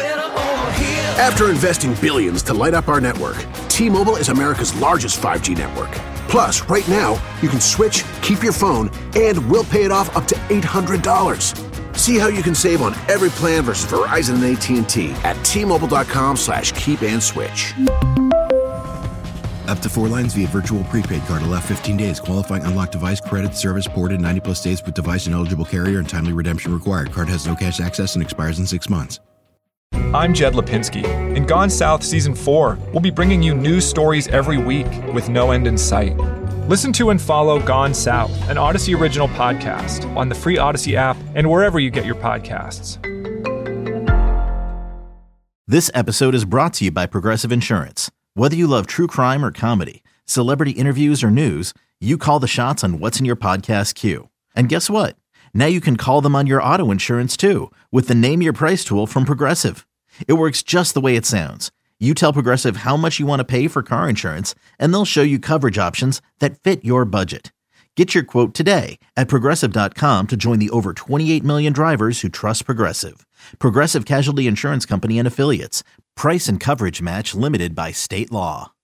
C: After investing billions to light up our network, T-Mobile is America's largest five G network. Plus, right now, you can switch, keep your phone, and we'll pay it off up to eight hundred dollars. See how you can save on every plan versus Verizon and A T and T at T-Mobile.com slash keep and switch.
D: Up to four lines via virtual prepaid card. Allow fifteen days. Qualifying unlocked device credit. Service ported ninety plus days with device and eligible carrier and timely redemption required. Card has no cash access and expires in six months.
E: I'm Jed Lipinski. In Gone South Season four, we'll be bringing you news stories every week with no end in sight. Listen to and follow Gone South, an Odyssey original podcast, on the free Odyssey app and wherever you get your podcasts.
A: This episode is brought to you by Progressive Insurance. Whether you love true crime or comedy, celebrity interviews or news, you call the shots on what's in your podcast queue. And guess what? Now you can call them on your auto insurance too with the Name Your Price tool from Progressive. It works just the way it sounds. You tell Progressive how much you want to pay for car insurance, and they'll show you coverage options that fit your budget. Get your quote today at Progressive dot com to join the over twenty-eight million drivers who trust Progressive. Progressive Casualty Insurance Company and Affiliates. Price and coverage match limited by state law.